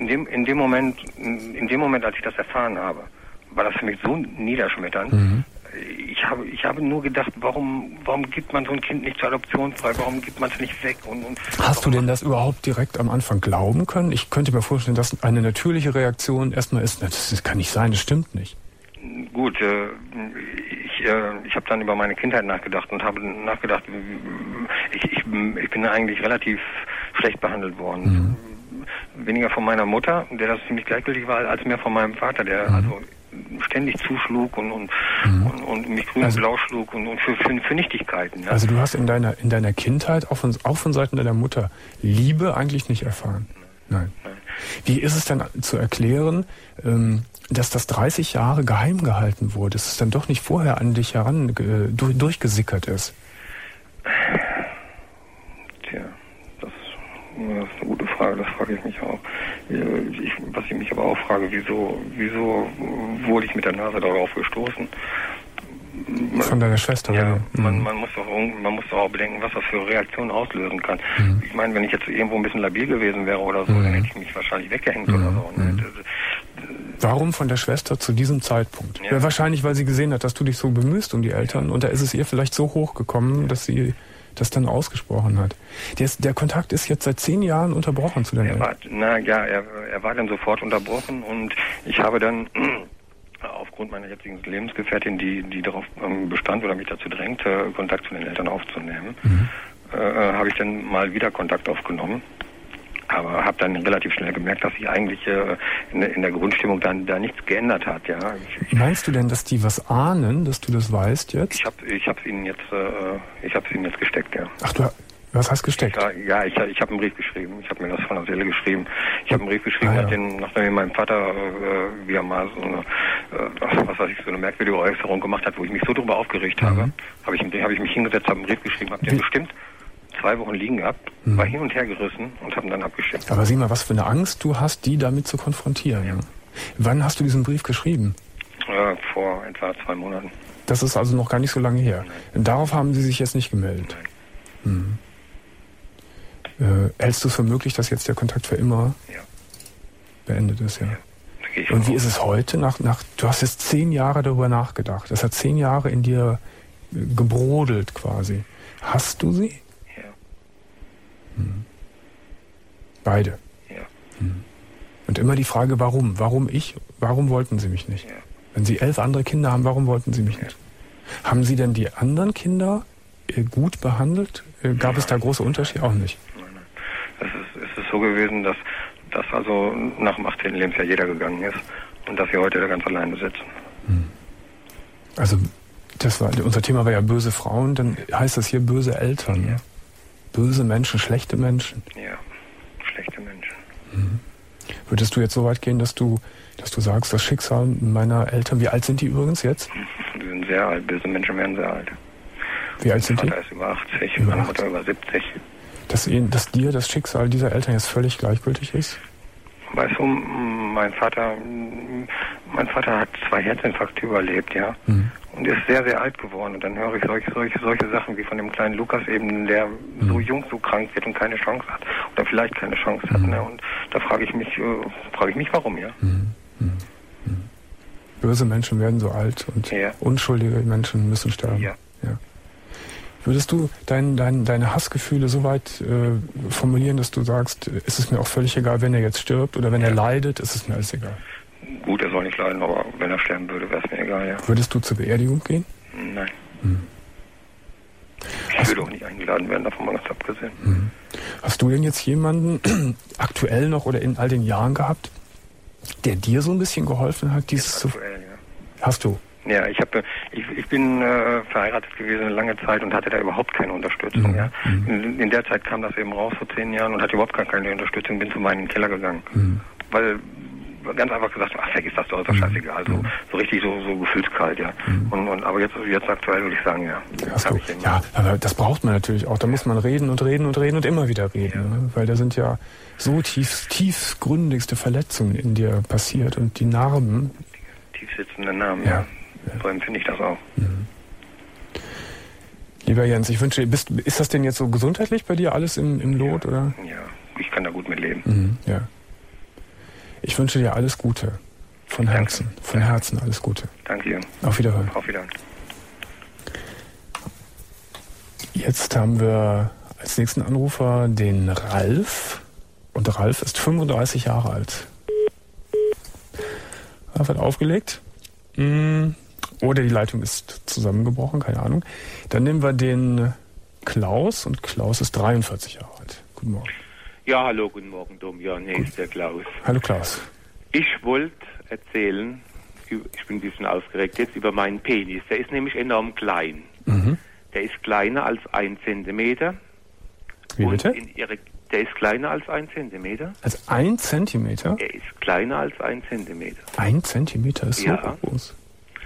in dem, in dem Moment, in dem Moment, als ich das erfahren habe, war das für mich so niederschmetternd. Mhm. Ich habe, ich habe nur gedacht, warum, warum gibt man so ein Kind nicht zur Adoption frei? Warum gibt man es nicht weg? Und, und Hast du denn das überhaupt direkt am Anfang glauben können? Ich könnte mir vorstellen, dass eine natürliche Reaktion erstmal ist, das kann nicht sein, das stimmt nicht. Gut, äh, ich, äh, ich habe dann über meine Kindheit nachgedacht und habe nachgedacht, ich, ich, ich bin eigentlich relativ schlecht behandelt worden. Mhm. Weniger von meiner Mutter, der das ziemlich gleichgültig war, als mehr von meinem Vater, der mhm. also ständig zuschlug und, und, mhm. und, und mich grün also, und blau schlug und, und für, für, für Nichtigkeiten. Ja. Also du hast in deiner, in deiner Kindheit auch von, auch von Seiten deiner Mutter Liebe eigentlich nicht erfahren? Nein. Nein. Wie ist es dann zu erklären, ähm, dass das dreißig Jahre geheim gehalten wurde, dass es dann doch nicht vorher an dich heran äh, durch, durchgesickert ist? Tja, das, das ist eine gute Frage, das frage ich mich auch. Ich, was ich mich aber auch frage, wieso, wieso wurde ich mit der Nase darauf gestoßen? Von deiner Schwester? Ja, man, man, muss doch, man muss doch auch bedenken, was das für Reaktionen auslösen kann. Mhm. Ich meine, wenn ich jetzt irgendwo ein bisschen labil gewesen wäre oder so, mhm. dann hätte ich mich wahrscheinlich weggehängt mhm. oder so. Ne? Mhm. Warum von der Schwester zu diesem Zeitpunkt? Ja. Ja, wahrscheinlich, weil sie gesehen hat, dass du dich so bemühst um die Eltern und da ist es ihr vielleicht so hochgekommen, dass sie das dann ausgesprochen hat. Der, ist, der Kontakt ist jetzt seit zehn Jahren unterbrochen zu deinen er war, Na ja, er, er war dann sofort unterbrochen und ich habe dann aufgrund meiner jetzigen Lebensgefährtin, die, die darauf ähm, bestand oder mich dazu drängte, Kontakt zu den Eltern aufzunehmen, mhm. äh, habe ich dann mal wieder Kontakt aufgenommen. Aber habe dann relativ schnell gemerkt, dass sich eigentlich äh, in, in der Grundstimmung dann da nichts geändert hat. Ja. Ich, Meinst du denn, dass die was ahnen, dass du das weißt jetzt? Ich habe ich hab's ihnen jetzt äh, ich habe es ihnen jetzt gesteckt, ja. Ach, du was hast gesteckt? Ich, ja, ich, ich habe einen Brief geschrieben. Ich habe mir das von der Seele geschrieben. Ich habe einen Brief geschrieben, ah, ja. nachdem, nachdem mein Vater äh, wieder mal so eine, äh, was weiß ich, so eine merkwürdige Äußerung gemacht hat, wo ich mich so drüber aufgeregt mhm. habe, habe ich, hab ich mich hingesetzt, habe einen Brief geschrieben, habe den bestimmt zwei Wochen liegen gehabt, hm. war hin und her gerissen und haben dann abgeschickt. Aber sieh mal, was für eine Angst du hast, die damit zu konfrontieren. Ja. Wann hast du diesen Brief geschrieben? Äh, vor etwa zwei Monaten. Das ist also noch gar nicht so lange her. Nein. Darauf haben sie sich jetzt nicht gemeldet. Nein. Hm. Äh, hältst du es für möglich, dass jetzt der Kontakt für immer ja. beendet ist? Ja. Ja. Und wie ist es heute? Nach, nach, du hast jetzt zehn Jahre darüber nachgedacht. Das hat zehn Jahre in dir gebrodelt quasi. Hast du sie? Hm. Beide? Ja. Hm. Und immer die Frage, warum? Warum ich? Warum wollten sie mich nicht? Ja. Wenn sie elf andere Kinder haben, warum wollten sie mich ja. nicht? Haben sie denn die anderen Kinder äh, gut behandelt? Äh, gab nein. es da große Unterschiede? Auch nicht? Nein, nein. Es ist, es ist so gewesen, dass, dass also nach dem achtzehnten Lebensjahr jeder gegangen ist und dass wir heute da ganz alleine sitzen. Hm. Also das war, unser Thema war ja böse Frauen, dann heißt das hier böse Eltern. Ja. Böse Menschen, schlechte Menschen. Ja, schlechte Menschen. Mhm. Würdest du jetzt so weit gehen, dass du, dass du sagst, das Schicksal meiner Eltern, wie alt sind die übrigens jetzt? Die sind sehr alt, böse Menschen werden sehr alt. Wie alt sind die? Mein Vater ist über achtzig, über meine Mutter über siebzig. Dass, dass dir das Schicksal dieser Eltern jetzt völlig gleichgültig ist? Weißt du, mein Vater, mein Vater hat zwei Herzinfarkte überlebt, ja. Mhm. Und ist sehr, sehr alt geworden. Und dann höre ich solche, solche, solche Sachen wie von dem kleinen Lukas eben, der mhm. so jung, so krank wird und keine Chance hat. Oder vielleicht keine Chance hat. Mhm. Ne? Und da frage ich mich, äh, frage ich mich, warum, ja. Mhm. Mhm. Böse Menschen werden so alt und ja. unschuldige Menschen müssen sterben. Ja. Ja. Würdest du dein, dein, deine Hassgefühle so weit äh, formulieren, dass du sagst, ist es mir auch völlig egal, wenn er jetzt stirbt oder wenn ja. er leidet, ist es mir alles egal? Gut, er soll nicht leiden, aber wenn er sterben würde, wäre es mir egal, ja. Würdest du zur Beerdigung gehen? Nein. Hm. Ich Hast würde auch nicht eingeladen werden, davon mal ganz abgesehen. Hm. Hast du denn jetzt jemanden aktuell noch oder in all den Jahren gehabt, der dir so ein bisschen geholfen hat, dieses zu... Aktuell, ja. Hast du? Ja, ich habe, ich, ich bin äh, verheiratet gewesen eine lange Zeit und hatte da überhaupt keine Unterstützung. Mhm. Ja. In, in der Zeit kam das eben raus vor zehn Jahren und hatte überhaupt gar keine Unterstützung. Bin zu meinem Keller gegangen, mhm. weil ganz einfach gesagt, ach vergiss das doch, ist doch scheißegal. So, so richtig so, so gefühlskalt, ja. Mhm. Und, und aber jetzt, jetzt aktuell würde ich sagen, ja. Du, ja, aber das braucht man natürlich auch. Da muss man reden und reden und reden und immer wieder reden, ja. Ne? Weil da sind ja so tief, tiefgründigste Verletzungen in dir passiert und die Narben. Tief sitzende Narben, ja. ja. So empfinde ich das auch. Mhm. Lieber Jens, ich wünsche, bist, ist das denn jetzt so gesundheitlich bei dir alles im, im Lot, ja, oder? Ja, ich kann da gut mit leben. Mhm, ja. Ich wünsche dir alles Gute. Von Herzen. Danke. Von Herzen alles Gute. Danke Ihnen. Auf Wiederhören. Auf Wiederhören. Jetzt haben wir als nächsten Anrufer den Ralf. Und Ralf ist fünfunddreißig Jahre alt. Ralf hat aufgelegt. Oder die Leitung ist zusammengebrochen, keine Ahnung. Dann nehmen wir den Klaus. Und Klaus ist dreiundvierzig Jahre alt. Guten Morgen. Ja, hallo, guten Morgen, Dom. Ja, nee, Gut. ist der Klaus. Hallo, Klaus. Ich wollte erzählen, ich bin ein bisschen aufgeregt jetzt, über meinen Penis. Der ist nämlich enorm klein. Mhm. Der ist kleiner als ein Zentimeter. Wie bitte? Und in ihre, der ist kleiner als ein Zentimeter. Als ein Zentimeter? Er ist kleiner als ein Zentimeter. Ein Zentimeter ist so ja. groß?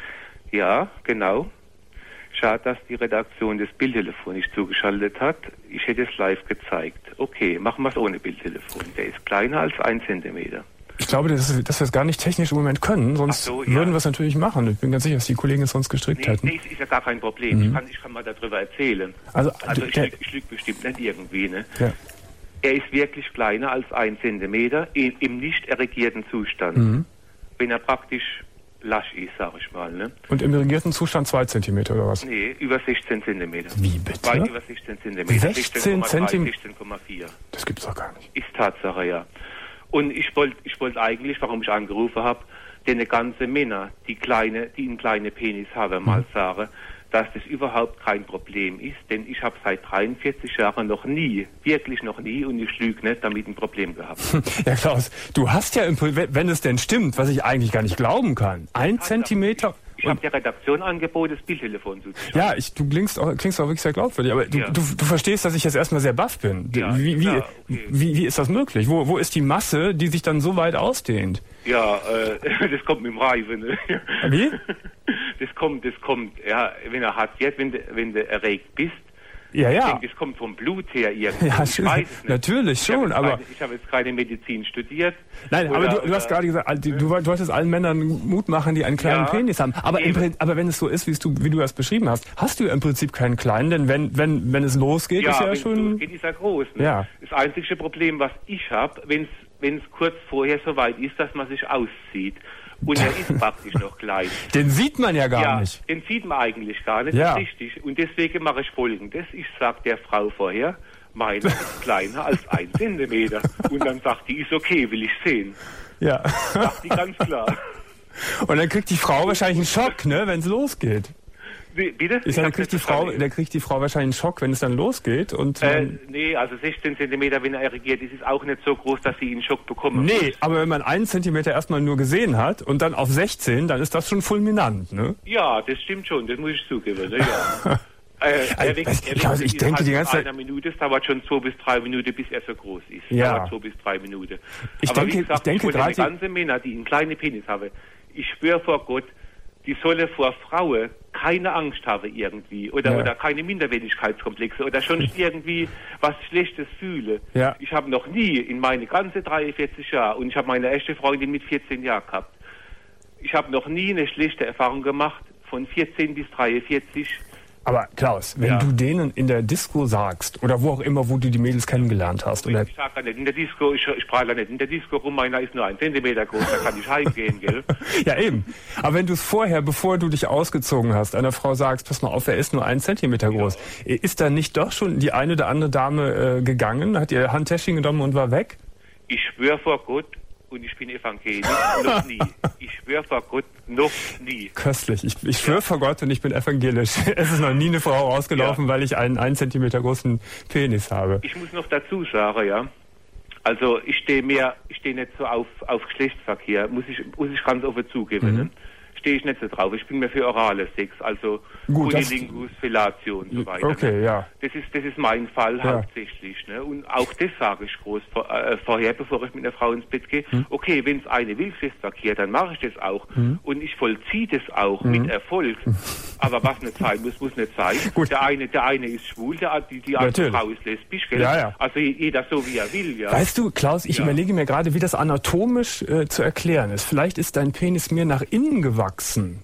Ja, genau. Schade, dass die Redaktion das Bildtelefon nicht zugeschaltet hat. Ich hätte es live gezeigt. Okay, machen wir es ohne Bildtelefon. Der ist kleiner als ein Zentimeter. Ich glaube, dass, dass wir es gar nicht technisch im Moment können, sonst so, ja. würden wir es natürlich machen. Ich bin ganz sicher, dass die Kollegen es sonst gestrickt nee, hätten. Nee, ist ja gar kein Problem. Mhm. Ich, kann, ich kann mal darüber erzählen. Also, also ich lüge lüg bestimmt nicht irgendwie. Ne? Ja. Er ist wirklich kleiner als ein Zentimeter im, im nicht erregierten Zustand. Mhm. Wenn er praktisch lasch ist, sag ich mal. Ne? Und im irrigierten Zustand zwei Zentimeter oder was? Nee, über sechzehn Zentimeter. Wie bitte? Weit über sechzehn Zentimeter. sechzehn Zentimeter? sechzehn Komma vier. Das gibt's doch gar nicht. Ist Tatsache, ja. Und ich wollte ich wollt eigentlich, warum ich angerufen habe, den ganze Männer, die kleine, die einen kleinen Penis haben, mal sagen, dass das überhaupt kein Problem ist, denn ich habe seit dreiundvierzig Jahren noch nie, wirklich noch nie, und ich lüge nicht, damit ein Problem gehabt. Ja, Klaus, du hast ja, im, wenn es denn stimmt, was ich eigentlich gar nicht glauben kann, ein Zentimeter... Ich, ich habe der Redaktion angeboten, das Bildtelefon zu ziehen. Ja, ich, du klingst auch, klingst auch wirklich sehr glaubwürdig, aber du, ja. du, du verstehst, dass ich jetzt erstmal sehr baff bin. Ja, wie, wie, klar, okay. wie, wie ist das möglich? Wo, wo ist die Masse, die sich dann so weit ausdehnt? Ja, äh, das kommt mit dem Reifen. Ne? Wie? Das kommt, das kommt, ja, wenn er hat jetzt, wenn du, wenn du erregt bist, ja, ja. Ich denke, das kommt vom Blut her irgendwie. Ja, ich weiß es nicht. Natürlich schon, ich aber... Keine, ich habe jetzt keine Medizin studiert. Nein, oder, aber du, du hast gerade gesagt, du, du wolltest allen Männern Mut machen, die einen kleinen ja, Penis haben. Aber, im, aber wenn es so ist, wie du, wie du das beschrieben hast, hast du ja im Prinzip keinen kleinen, denn wenn, wenn, wenn es losgeht, ja, ist ja wenn schon... Ja, wenn es losgeht, ist er groß. Ne? Ja. Das einzige Problem, was ich habe, wenn es wenn es kurz vorher so weit ist, dass man sich auszieht. Und er ist praktisch noch klein. Den sieht man ja gar ja, nicht. Den sieht man eigentlich gar nicht, ja. Das ist richtig. Und deswegen mache ich Folgendes. Ich sage der Frau vorher, meine ist kleiner als ein Zentimeter. Und dann sagt die, ist okay, will ich sehen. Ja. Sagt die ganz klar. Und dann kriegt die Frau wahrscheinlich einen Schock, ne, wenn es losgeht. Wie, bitte? Ist dann kriegt die Frau, der kriegt die Frau wahrscheinlich einen Schock, wenn es dann losgeht. Und äh, nee, also sechzehn Zentimeter, wenn er erregiert ist, ist auch nicht so groß, dass sie einen Schock bekommen Nee, muss. aber wenn man einen Zentimeter erstmal nur gesehen hat und dann auf sechzehn, dann ist das schon fulminant, ne? Ja, das stimmt schon, das muss ich zugeben, ne? Ja. Äh, er wächst, ich, er wächst, also ich denke die ganze Zeit... einer Minute, es dauert schon zwei bis drei Minuten, bis er so groß ist. Es ja. dauert zwei bis drei Minuten. Ich Aber denke, wie gesagt, ich denke ich gerade... Die ganzen Männer, die einen kleinen Penis haben, ich schwöre vor Gott, die sollen vor Frauen keine Angst haben irgendwie oder, ja. oder keine Minderwertigkeitskomplexe oder schon irgendwie was Schlechtes fühle. Ja. Ich habe noch nie in meine ganze dreiundvierzig Jahre, und ich habe meine erste Freundin mit vierzehn Jahren gehabt, ich habe noch nie eine schlechte Erfahrung gemacht von vierzehn bis dreiundvierzig. Aber Klaus, wenn ja. du denen in der Disco sagst, oder wo auch immer, wo du die Mädels kennengelernt hast, oder... Ich sage ja nicht in der Disco, ich, ich prahle nicht in der Disco rum, meiner ist nur ein Zentimeter groß, da kann ich heimgehen, gell? Ja, eben. Aber wenn du es vorher, bevor du dich ausgezogen hast, einer Frau sagst, pass mal auf, er ist nur ein Zentimeter groß, ja. ist da nicht doch schon die eine oder andere Dame äh, gegangen, hat ihr Handtäschchen genommen und war weg? Ich schwöre vor Gott, und ich bin evangelisch, noch nie. Ich schwöre vor Gott, noch nie. Köstlich. Ich, ich schwöre ja. vor Gott und ich bin evangelisch. Es ist noch nie eine Frau rausgelaufen, ja. weil ich einen ein Zentimeter großen Penis habe. Ich muss noch dazu sagen, ja, also ich stehe mehr, ich stehe nicht so auf, auf Geschlechtsverkehr, muss ich, muss ich ganz offen zugeben. Mhm. Ne? Stehe ich nicht so drauf. Ich bin mehr für orale Sex, also Cunnilingus, Fellatio und so weiter. Okay, ne? ja. Das ist, das ist mein Fall ja. hauptsächlich. Ne? Und auch das sage ich groß vor, äh, vorher, bevor ich mit einer Frau ins Bett gehe. Hm. Okay, wenn es eine will, Geschlechtsverkehr, dann mache ich das auch. Hm. Und ich vollziehe das auch hm. mit Erfolg. Aber was nicht sein muss, muss nicht sein. Gut. Der eine, der eine ist schwul, der, die, die andere Frau ist lesbisch. Gell? Ja, ja. Also jeder so, wie er will. Ja. Weißt du, Klaus, ich ja. überlege mir gerade, wie das anatomisch äh, zu erklären ist. Vielleicht ist dein Penis mehr nach innen gewachsen.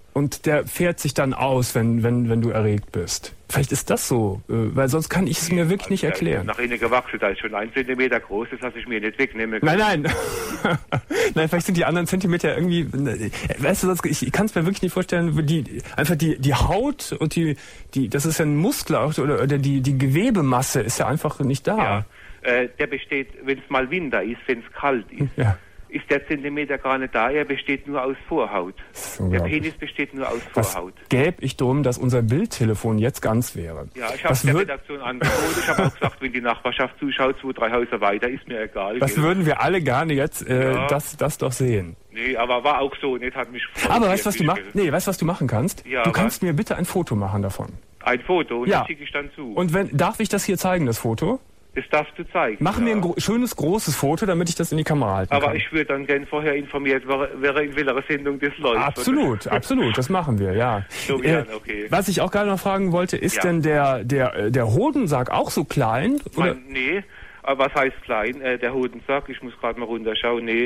und der fährt sich dann aus, wenn, wenn, wenn du erregt bist. Vielleicht ist das so, äh, weil sonst kann ich es mir wirklich also nicht erklären. Nach innen gewachsen, da ist schon ein Zentimeter groß, das lasse ich mir nicht wegnehmen können. Nein, nein. Nein, vielleicht sind die anderen Zentimeter irgendwie, weißt du, sonst, ich, ich kann es mir wirklich nicht vorstellen, die, einfach die, die Haut und die, die, das ist ja ein Muskel oder, oder die, die Gewebemasse ist ja einfach nicht da. Ja, äh, der besteht, wenn es mal Winter ist, wenn es kalt ist. Ja. Ist der Zentimeter gar nicht da, er besteht nur aus Vorhaut. Der Penis besteht nur aus Vorhaut. Was gäbe ich drum, dass unser Bildtelefon jetzt ganz wäre? Ja, ich habe der Redaktion angeboten, ich habe auch gesagt, wenn die Nachbarschaft zuschaut, zwei, drei Häuser weiter, ist mir egal. Das gell? Würden wir alle gerne jetzt äh, ja. das, das doch sehen. Nee, aber war auch so, nicht, hat mich gefreut. Aber weißt du, was du machst? Nee, weißt du, was du machen kannst? Ja, du kannst was? mir bitte ein Foto machen davon. Ein Foto? Und ja. das schicke ich dann zu. Und wenn, darf ich das hier zeigen, das Foto? Das darfst du zeigen. Mach ja. mir ein gro- schönes, großes Foto, damit ich das in die Kamera halten Aber kann. ich würde dann gerne vorher informiert, wäre in welcher Sendung das läuft. Absolut, oder? absolut, das machen wir, ja. So, äh, ja, okay. Was ich auch gerade noch fragen wollte, ist ja. denn der, der, der Hodensack auch so klein? Oder? Mein, nee, aber was heißt klein? Äh, der Hodensack, ich muss gerade mal runterschauen, nee.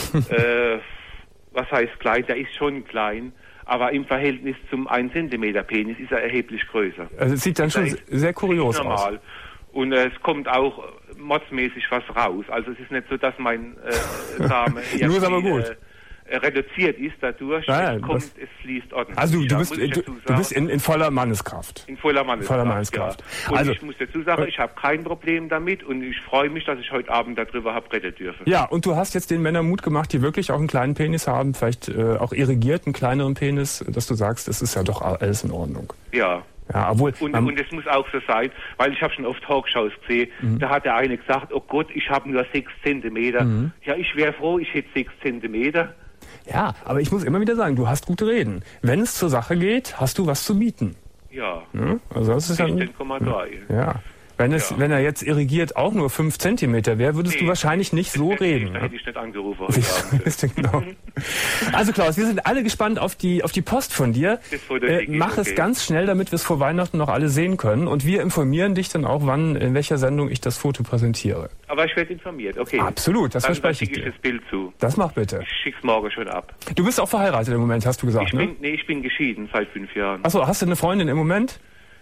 äh, was heißt klein? Der ist schon klein. Aber im Verhältnis zum ein Zentimeter Penis ist er erheblich größer. Also es sieht dann schon sehr kurios normal. aus. Und äh, es kommt auch modsmäßig was raus. Also es ist nicht so, dass mein äh, Same Nur ist aber gut. Äh, reduziert ist dadurch. Nein, es kommt, das, es fließt ordentlich. Also du, du ja, bist, du, du bist in, in voller Manneskraft. In voller Manneskraft, voller Manneskraft. Ja. Und also, ich muss dazu sagen, ich habe kein Problem damit und ich freue mich, dass ich heute Abend darüber habe reden dürfen. Ja, und du hast jetzt den Männern Mut gemacht, die wirklich auch einen kleinen Penis haben, vielleicht äh, auch irrigiert, einen kleineren Penis, dass du sagst, das ist ja doch alles in Ordnung. Ja. Ja, obwohl, und, und es muss auch so sein, weil ich habe schon oft Talkshows gesehen, mhm. da hat der eine gesagt, oh Gott, ich habe nur sechs Zentimeter. Mhm. Ja, ich wäre froh, ich hätte sechs Zentimeter. Ja, aber ich muss immer wieder sagen, du hast gute Reden. Wenn es zur Sache geht, hast du was zu bieten. Ja. ja also das ist ja, sechzehn Komma drei. Ja. Wenn, es, ja. wenn er jetzt irrigiert auch nur fünf Zentimeter wäre, würdest nee, du wahrscheinlich nicht so hätte reden. Ich, da hätte ich nicht angerufen. Genau. Also Klaus, wir sind alle gespannt auf die, auf die Post von dir. Äh, mach okay. es ganz schnell, damit wir es vor Weihnachten noch alle sehen können. Und wir informieren dich dann auch, wann, in welcher Sendung ich das Foto präsentiere. Aber ich werde informiert, okay. Absolut, das dann, verspreche ich dir. Dann schicke ich das Bild zu. Das mach bitte. Ich schick's morgen schon ab. Du bist auch verheiratet im Moment, hast du gesagt, ich ne? Bin, nee, ich bin geschieden seit fünf Jahren. Achso, hast du eine Freundin im Moment?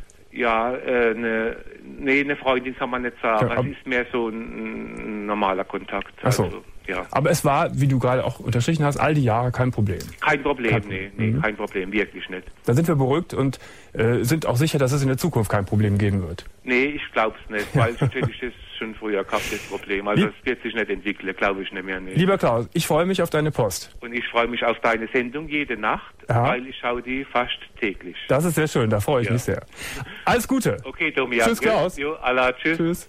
Ja, äh, ne, nee, eine Freundin kann man nicht sagen. Ja, es ist mehr so ein, ein normaler Kontakt. Ach so. Also, ja. Aber es war, wie du gerade auch unterstrichen hast, all die Jahre kein Problem. Kein Problem, kein nee, nee, mhm. kein Problem, wirklich nicht. Da sind wir beruhigt und äh, sind auch sicher, dass es in der Zukunft kein Problem geben wird. Nee, ich glaube es nicht, weil natürlich das schon früher gab, das Problem. Also Lieb es wird sich nicht entwickeln, glaube ich nicht mehr. Nee. Lieber Klaus, ich freue mich auf deine Post. Und ich freue mich auf deine Sendung jede Nacht, ja. weil ich schaue die fast täglich. Das ist sehr schön, da freue ich ja. mich sehr. Alles Gute. Okay, Tomi. Tschüss, Klaus. Jo, Allah, tschüss. Tschüss.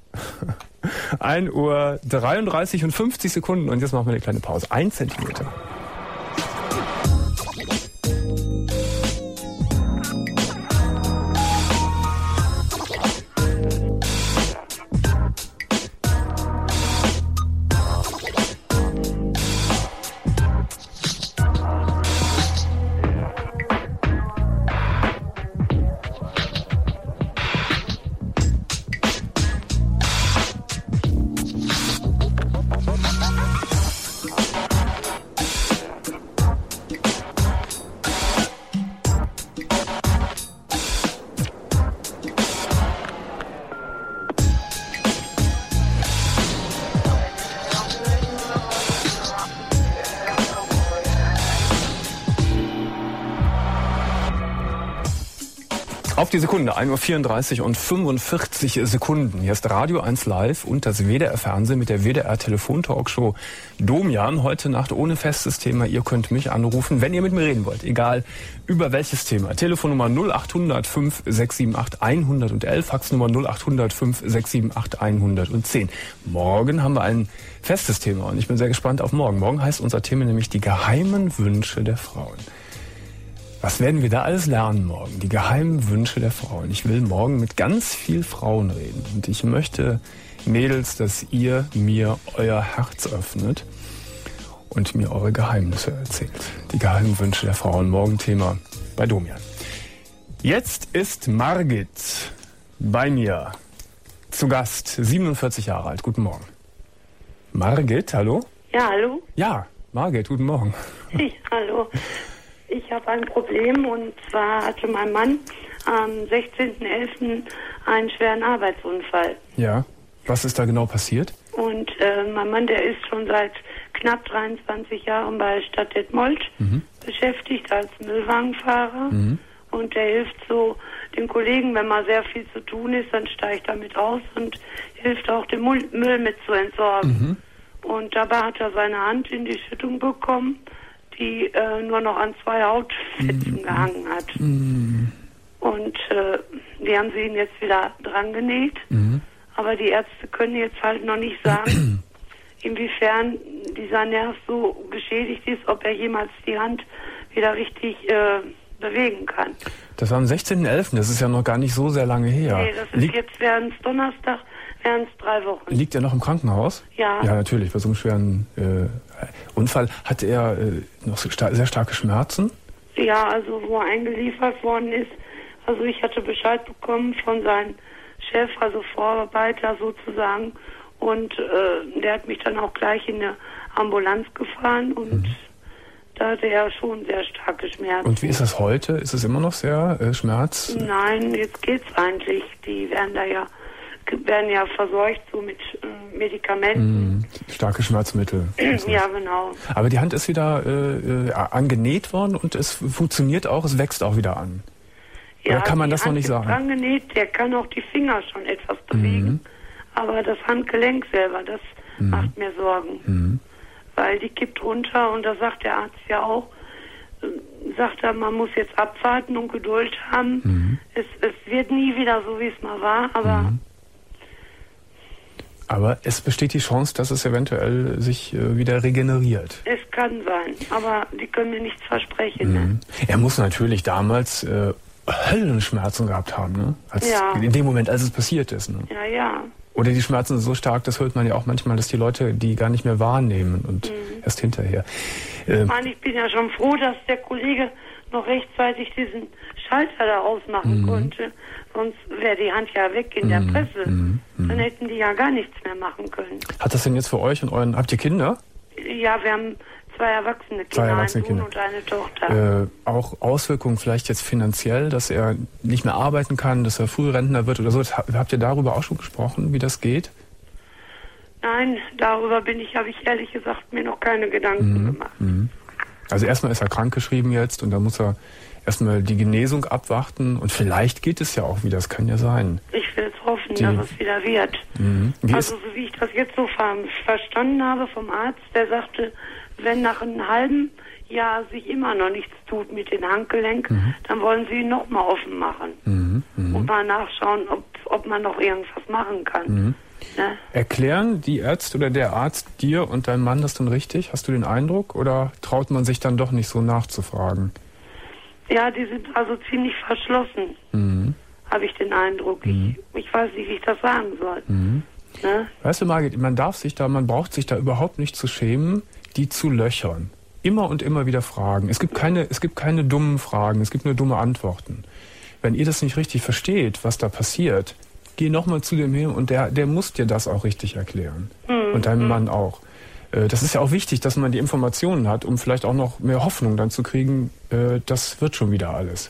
ein Uhr dreiunddreißig und fünfzig Sekunden und jetzt machen wir eine kleine Pause. Ein Zentimeter. Auf die Sekunde, ein Uhr vierunddreißig und fünfundvierzig Sekunden. Hier ist Radio eins Live und das W D R-Fernsehen mit der W D R-Telefon-Talkshow Domian. Heute Nacht ohne festes Thema. Ihr könnt mich anrufen, wenn ihr mit mir reden wollt. Egal über welches Thema. Telefonnummer null acht hundert fünf sechs sieben acht hundertelf, Faxnummer null acht hundert fünf sechs sieben acht hundertzehn. Morgen haben wir ein festes Thema und ich bin sehr gespannt auf morgen. Morgen heißt unser Thema nämlich die geheimen Wünsche der Frauen. Was werden wir da alles lernen morgen? Die geheimen Wünsche der Frauen. Ich will morgen mit ganz viel Frauen reden. Und ich möchte, Mädels, dass ihr mir euer Herz öffnet und mir eure Geheimnisse erzählt. Die geheimen Wünsche der Frauen. Morgen Thema bei Domian. Jetzt ist Margit bei mir zu Gast. siebenundvierzig Jahre alt. Guten Morgen. Margit, hallo? Ja, hallo? Ja, Margit, guten Morgen. Hey, hallo. ich habe ein Problem, und zwar hatte mein Mann am sechzehnten elften einen schweren Arbeitsunfall. Ja, was ist da genau passiert? Und äh, mein Mann, der ist schon seit knapp dreiundzwanzig Jahren bei Stadt Detmold mhm. beschäftigt als Müllwagenfahrer. Mhm. Und der hilft so den Kollegen, wenn mal sehr viel zu tun ist, dann steigt er mit aus und hilft auch den Müll mit zu entsorgen. Mhm. Und dabei hat er seine Hand in die Schüttung bekommen, die äh, nur noch an zwei Hautfetzen mhm. gehangen hat. Mhm. Und äh, die haben sie ihn jetzt wieder dran genäht. Mhm. Aber die Ärzte können jetzt halt noch nicht sagen, inwiefern dieser Nerv so geschädigt ist, ob er jemals die Hand wieder richtig äh, bewegen kann. Das war am sechzehnten elften, das ist ja noch gar nicht so sehr lange her. Nee, das ist Lieg jetzt, während es Donnerstag, während es drei Wochen. Liegt er noch im Krankenhaus? Ja. Ja, natürlich, bei so einem schweren äh, Unfall. Hatte er äh, noch so star- sehr starke Schmerzen? Ja, also wo er eingeliefert worden ist. Also ich hatte Bescheid bekommen von seinem Chef, also Vorarbeiter sozusagen. Und äh, der hat mich dann auch gleich in eine Ambulanz gefahren und mhm. da hatte er schon sehr starke Schmerzen. Und wie ist das heute? Ist es immer noch sehr äh, Schmerz? Nein, jetzt geht's eigentlich. Die werden da ja werden ja versorgt so mit äh, Medikamenten. Mhm. Starke Schmerzmittel. Ja, genau. Aber die Hand ist wieder äh, äh, angenäht worden und es funktioniert auch, es wächst auch wieder an. Ja, oder kann man das Hand noch nicht ist sagen? Angenäht, der kann auch die Finger schon etwas bewegen. Mhm. Aber das Handgelenk selber, das mhm. macht mir Sorgen. Mhm. Weil die kippt runter und da sagt der Arzt ja auch, äh, sagt er, man muss jetzt abwarten und Geduld haben. Mhm. Es, es wird nie wieder so, wie es mal war, aber... Mhm. Aber es besteht die Chance, dass es eventuell sich äh, wieder regeneriert. Es kann sein, aber die können mir nichts versprechen. Mhm. Ne? Er muss natürlich damals äh, Höllenschmerzen gehabt haben, ne? Als, ja. In dem Moment, als es passiert ist. Ne? Ja, ja. Oder die Schmerzen sind so stark, das hört man ja auch manchmal, dass die Leute die gar nicht mehr wahrnehmen und mhm. erst hinterher. Äh, ich meine, ich bin ja schon froh, dass der Kollege noch rechtzeitig diesen Schalter da ausmachen mhm. konnte. Sonst wäre die Hand ja weg in mhm. der Presse. Mhm. Dann hätten die ja gar nichts mehr machen können. Hat das denn jetzt für euch und euren... Habt ihr Kinder? Ja, wir haben zwei erwachsene Kinder, zwei erwachsene einen Sohn Kinder. und eine Tochter. Äh, auch Auswirkungen vielleicht jetzt finanziell, dass er nicht mehr arbeiten kann, dass er Frührentner wird oder so. Habt ihr darüber auch schon gesprochen, wie das geht? Nein, darüber bin ich, habe ich ehrlich gesagt mir noch keine Gedanken mhm. gemacht. Mhm. Also erstmal ist er krankgeschrieben jetzt und dann muss er erstmal die Genesung abwarten und vielleicht geht es ja auch wieder, das kann ja sein. Ich will es hoffen, die, dass es wieder wird. Mhm. Also so wie ich das jetzt so ver verstanden habe vom Arzt, der sagte, wenn nach einem halben Jahr sich immer noch nichts tut mit den Handgelenken, mhm. dann wollen sie ihn nochmal offen machen mhm. Mhm. und mal nachschauen, ob, ob man noch irgendwas machen kann. Mhm. Ne? Erklären die Ärzte oder der Arzt dir und deinem Mann das dann richtig? Hast du den Eindruck? Oder traut man sich dann doch nicht so nachzufragen? Ja, die sind also ziemlich verschlossen, mhm. habe ich den Eindruck. Mhm. Ich, ich weiß nicht, wie ich das sagen soll. Mhm. Ne? Weißt du, Margit, man darf sich da, man braucht sich da überhaupt nicht zu schämen, die zu löchern. Immer und immer wieder fragen. Es gibt keine, es gibt keine dummen Fragen, es gibt nur dumme Antworten. Wenn ihr das nicht richtig versteht, was da passiert, geh nochmal zu dem hin und der, der muss dir das auch richtig erklären. Mhm. Und deinem Mann auch. Das ist ja auch wichtig, dass man die Informationen hat, um vielleicht auch noch mehr Hoffnung dann zu kriegen, das wird schon wieder alles.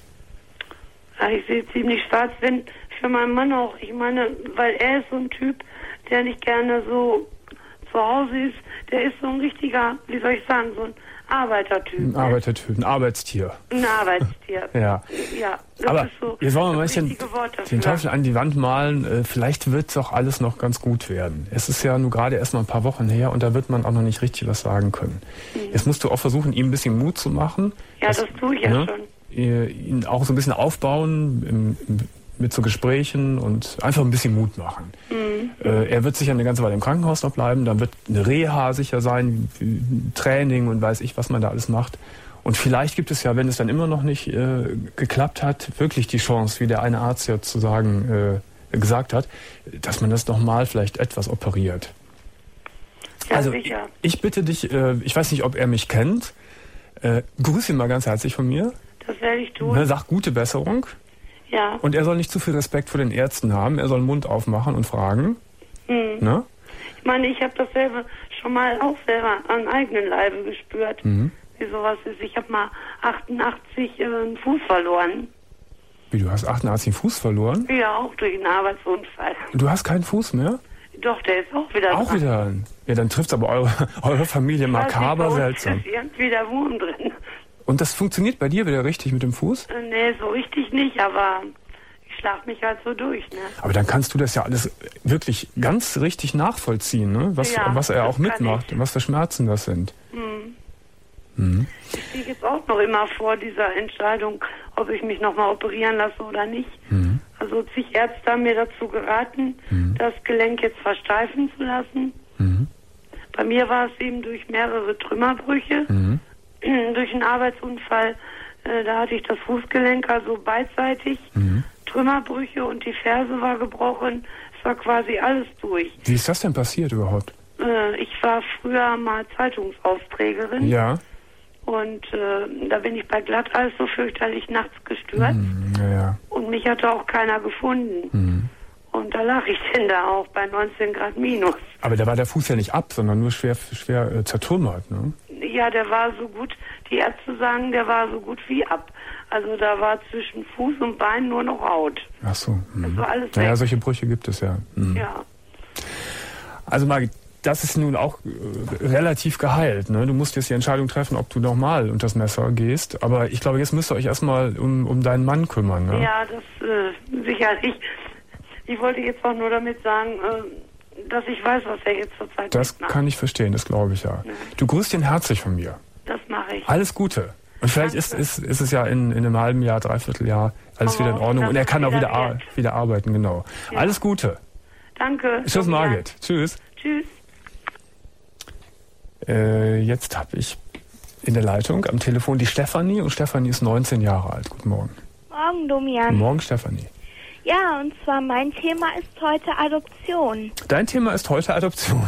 Ja, ich sehe ziemlich schwarz, wenn für meinen Mann auch, ich meine, weil er ist so ein Typ, der nicht gerne so zu Hause ist, der ist so ein richtiger, wie soll ich sagen, so ein Arbeitertyp. Ein Arbeitertyp, ein Arbeitstier. Ein Arbeitstier. Ja. Ja, das aber ist so jetzt wollen wir mal das ein richtige Wort dafür. den Teufel an die Wand malen. Vielleicht wird es auch alles noch ganz gut werden. Es ist ja nur gerade erst mal ein paar Wochen her und da wird man auch noch nicht richtig was sagen können. Mhm. Jetzt musst du auch versuchen, ihm ein bisschen Mut zu machen. Ja, das, das tue ich ja ne, schon. Ihn auch so ein bisschen aufbauen im, im, mit so Gesprächen und einfach ein bisschen Mut machen. Mhm. Äh, er wird sicher eine ganze Weile im Krankenhaus noch bleiben, dann wird eine Reha sicher sein, Training und weiß ich, was man da alles macht. Und vielleicht gibt es ja, wenn es dann immer noch nicht äh, geklappt hat, wirklich die Chance, wie der eine Arzt ja zu sagen äh, gesagt hat, dass man das nochmal vielleicht etwas operiert. Ja, also sicher. Ich, ich bitte dich, äh, ich weiß nicht, ob er mich kennt, äh, grüß ihn mal ganz herzlich von mir. Das werde ich tun. Ne, sag gute Besserung. Ja. Und er soll nicht zu viel Respekt vor den Ärzten haben. Er soll den Mund aufmachen und fragen. Mhm. Ne? Ich meine, ich habe das selber schon mal auch selber an eigenen Leibe gespürt. Mhm. Beispiel sowas ist, ich habe mal achtundachtzig äh, einen Fuß verloren. Wie, du hast achtundachtzig einen Fuß verloren? Ja, auch durch einen Arbeitsunfall. Du hast keinen Fuß mehr? Doch, der ist auch wieder Auch dran. wieder? Ja, dann trifft es aber eure, eure Familie makaber seltsam. Da ist irgendwie der Wurm drin. Und das funktioniert bei dir wieder richtig mit dem Fuß? Äh, nee, so richtig nicht, aber ich schlag mich halt so durch, ne? Aber dann kannst du das ja alles wirklich ganz richtig nachvollziehen, ne? Was, Ja, was er das auch mitmacht kann und was für Schmerzen das sind. Hm. Mhm. Ich stehe jetzt auch noch immer vor dieser Entscheidung, ob ich mich nochmal operieren lasse oder nicht. Mhm. Also zig Ärzte haben mir dazu geraten, Mhm. das Gelenk jetzt versteifen zu lassen. Mhm. Bei mir war es eben durch mehrere Trümmerbrüche, Mhm. durch einen Arbeitsunfall. Äh, da hatte ich das Fußgelenk also beidseitig, Mhm. Trümmerbrüche und die Ferse war gebrochen. Es war quasi alles durch. Wie ist das denn passiert überhaupt? Äh, ich war früher mal Zeitungsausträgerin. Ja. Und äh, da bin ich bei Glatteis so fürchterlich nachts gestürzt. Mhm. Ja, ja. Und mich hatte auch keiner gefunden. Mhm. Und da lag ich denn da auch bei neunzehn Grad minus. Aber da war der Fuß ja nicht ab, sondern nur schwer, schwer äh, zertrümmert, ne? Ja, der war so gut, die Ärzte sagen, der war so gut wie ab. Also da war zwischen Fuß und Bein nur noch Haut. Ach so. Mhm. Das war alles Naja, weg. solche Brüche gibt es ja. Mhm. Ja. Also Margit, das ist nun auch äh, relativ geheilt. Ne? Du musst jetzt die Entscheidung treffen, ob du nochmal unter das Messer gehst. Aber ich glaube, jetzt müsst ihr euch erstmal um, um deinen Mann kümmern. Ne? Ja, das äh, sicherlich. Ich wollte jetzt auch nur damit sagen, äh, dass ich weiß, was er jetzt zurzeit Das macht. kann ich verstehen, das glaube ich ja. Ja. Du grüßt ihn herzlich von mir. Das mache ich. Alles Gute. Und vielleicht ist, Danke. ist, ist es ja in, in einem halben Jahr, dreiviertel Jahr alles Aber wieder in auch, Ordnung. dass Und er es kann auch wieder wieder, ar wird. wieder arbeiten, genau. Ja. Alles Gute. Danke. Tschüss, Margit. Tschüss. Tschüss. Äh, jetzt habe ich in der Leitung am Telefon die Stefanie. Und Stefanie ist neunzehn Jahre alt. Guten Morgen. Morgen, Domian. Guten Morgen, Stefanie. Ja, und zwar mein Thema ist heute Adoption. Dein Thema ist heute Adoption.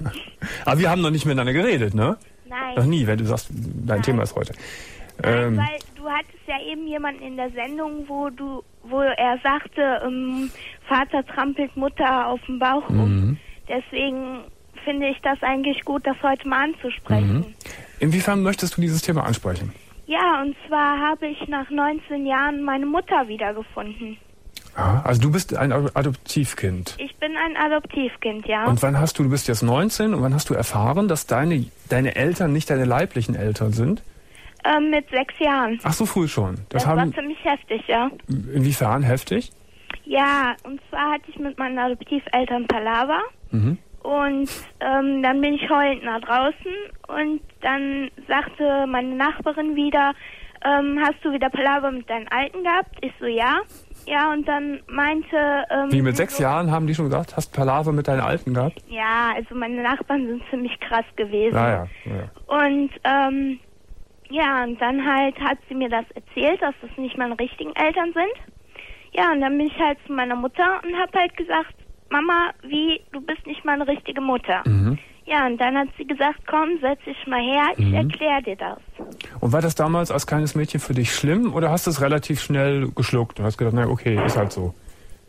Aber wir haben noch nicht miteinander geredet, ne? Nein. Noch nie, wenn du sagst, dein Nein. Thema ist heute. Nein, Ähm, weil du hattest ja eben jemanden in der Sendung, wo du, wo er sagte, ähm, Vater trampelt Mutter auf den Bauch um. Mhm. Deswegen finde ich das eigentlich gut, das heute mal anzusprechen. Mhm. Inwiefern möchtest du dieses Thema ansprechen? Ja, und zwar habe ich nach neunzehn Jahren meine Mutter wiedergefunden. Ah, also du bist ein Adoptivkind. Ich bin ein Adoptivkind, ja. Und wann hast du, du bist jetzt neunzehn, und wann hast du erfahren, dass deine, deine Eltern nicht deine leiblichen Eltern sind? Ähm, mit sechs Jahren. Ach so, früh schon. Das, Das haben, war ziemlich heftig, ja. inwiefern heftig? Ja, und zwar hatte ich mit meinen Adoptiveltern Palaver. Mhm. Und ähm, dann bin ich heulend nach draußen und dann sagte meine Nachbarin wieder, ähm, hast du wieder Palaver mit deinen Alten gehabt? Ich so, ja. Ja, und dann meinte... Ähm, Wie, mit sechs so, Jahren haben die schon gesagt, hast Palaver mit deinen Alten gehabt? Ja, also meine Nachbarn sind ziemlich krass gewesen. Naja, ja. Und ähm, ja, und dann halt hat sie mir das erzählt, dass das nicht meine richtigen Eltern sind. Ja, und dann bin ich halt zu meiner Mutter und habe halt gesagt, Mama, wie, du bist nicht meine richtige Mutter. Mhm. Ja, und dann hat sie gesagt, komm, setz dich mal her, ich Mhm. erkläre dir das. Und war das damals als kleines Mädchen für dich schlimm, oder hast du es relativ schnell geschluckt und hast gedacht, na okay, ist halt so?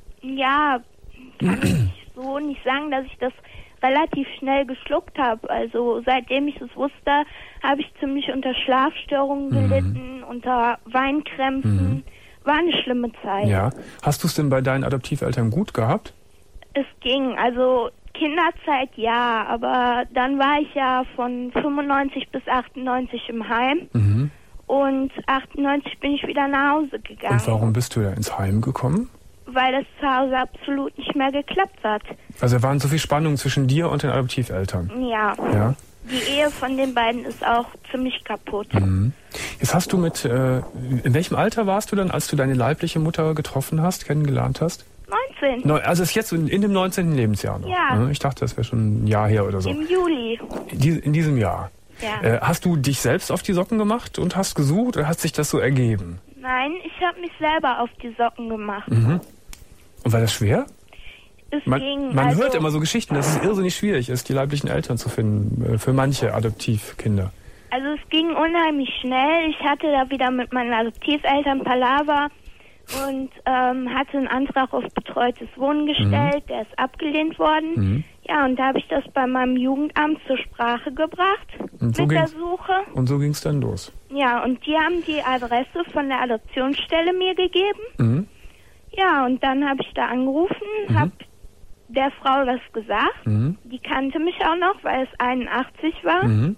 Ja, kann ich so nicht sagen, dass ich das relativ schnell geschluckt habe. Also seitdem ich es wusste, habe ich ziemlich unter Schlafstörungen Mhm. gelitten, unter Weinkrämpfen. Mhm. War eine schlimme Zeit. Ja. Hast du es denn bei deinen Adoptiveltern gut gehabt? Es ging, also Kinderzeit ja, aber dann war ich ja von fünfundneunzig bis achtundneunzig im Heim Mhm. und achtundneunzig bin ich wieder nach Hause gegangen. Und warum bist du da ins Heim gekommen? Weil das zu Hause absolut nicht mehr geklappt hat. Also da waren so viel Spannung zwischen dir und den Adoptiveltern. Ja. Ja. Die Ehe von den beiden ist auch ziemlich kaputt. Mhm. Jetzt hast du mit, äh, in welchem Alter warst du dann, als du deine leibliche Mutter getroffen hast, kennengelernt hast? neunzehn. Neu- Also ist jetzt in, in dem neunzehnten Lebensjahr noch. Ja. Ne? Ich dachte, das wäre schon ein Jahr her oder so. Im Juli. In, die, in diesem Jahr. Ja. Äh, hast du dich selbst auf die Socken gemacht und hast gesucht, oder hat sich das so ergeben? Nein, ich habe mich selber auf die Socken gemacht. Mhm. Und war das schwer? Es Man, ging, man also, hört immer so Geschichten, dass es irrsinnig schwierig ist, die leiblichen Eltern zu finden, äh, für manche Adoptivkinder. Also es ging unheimlich schnell. Ich hatte da wieder mit meinen Adoptiveltern Palaver und ähm, hatte einen Antrag auf betreutes Wohnen gestellt. Der ist abgelehnt worden. Mhm. Ja, und da habe ich das bei meinem Jugendamt zur Sprache gebracht Und so mit der ging's- Suche. Und so ging es dann los. Ja, und die haben die Adresse von der Adoptionsstelle mir gegeben. Mhm. Ja, und dann habe ich da angerufen, Mhm. habe der Frau das gesagt. Mhm. Die kannte mich auch noch, weil es einundachtzig war. Mhm.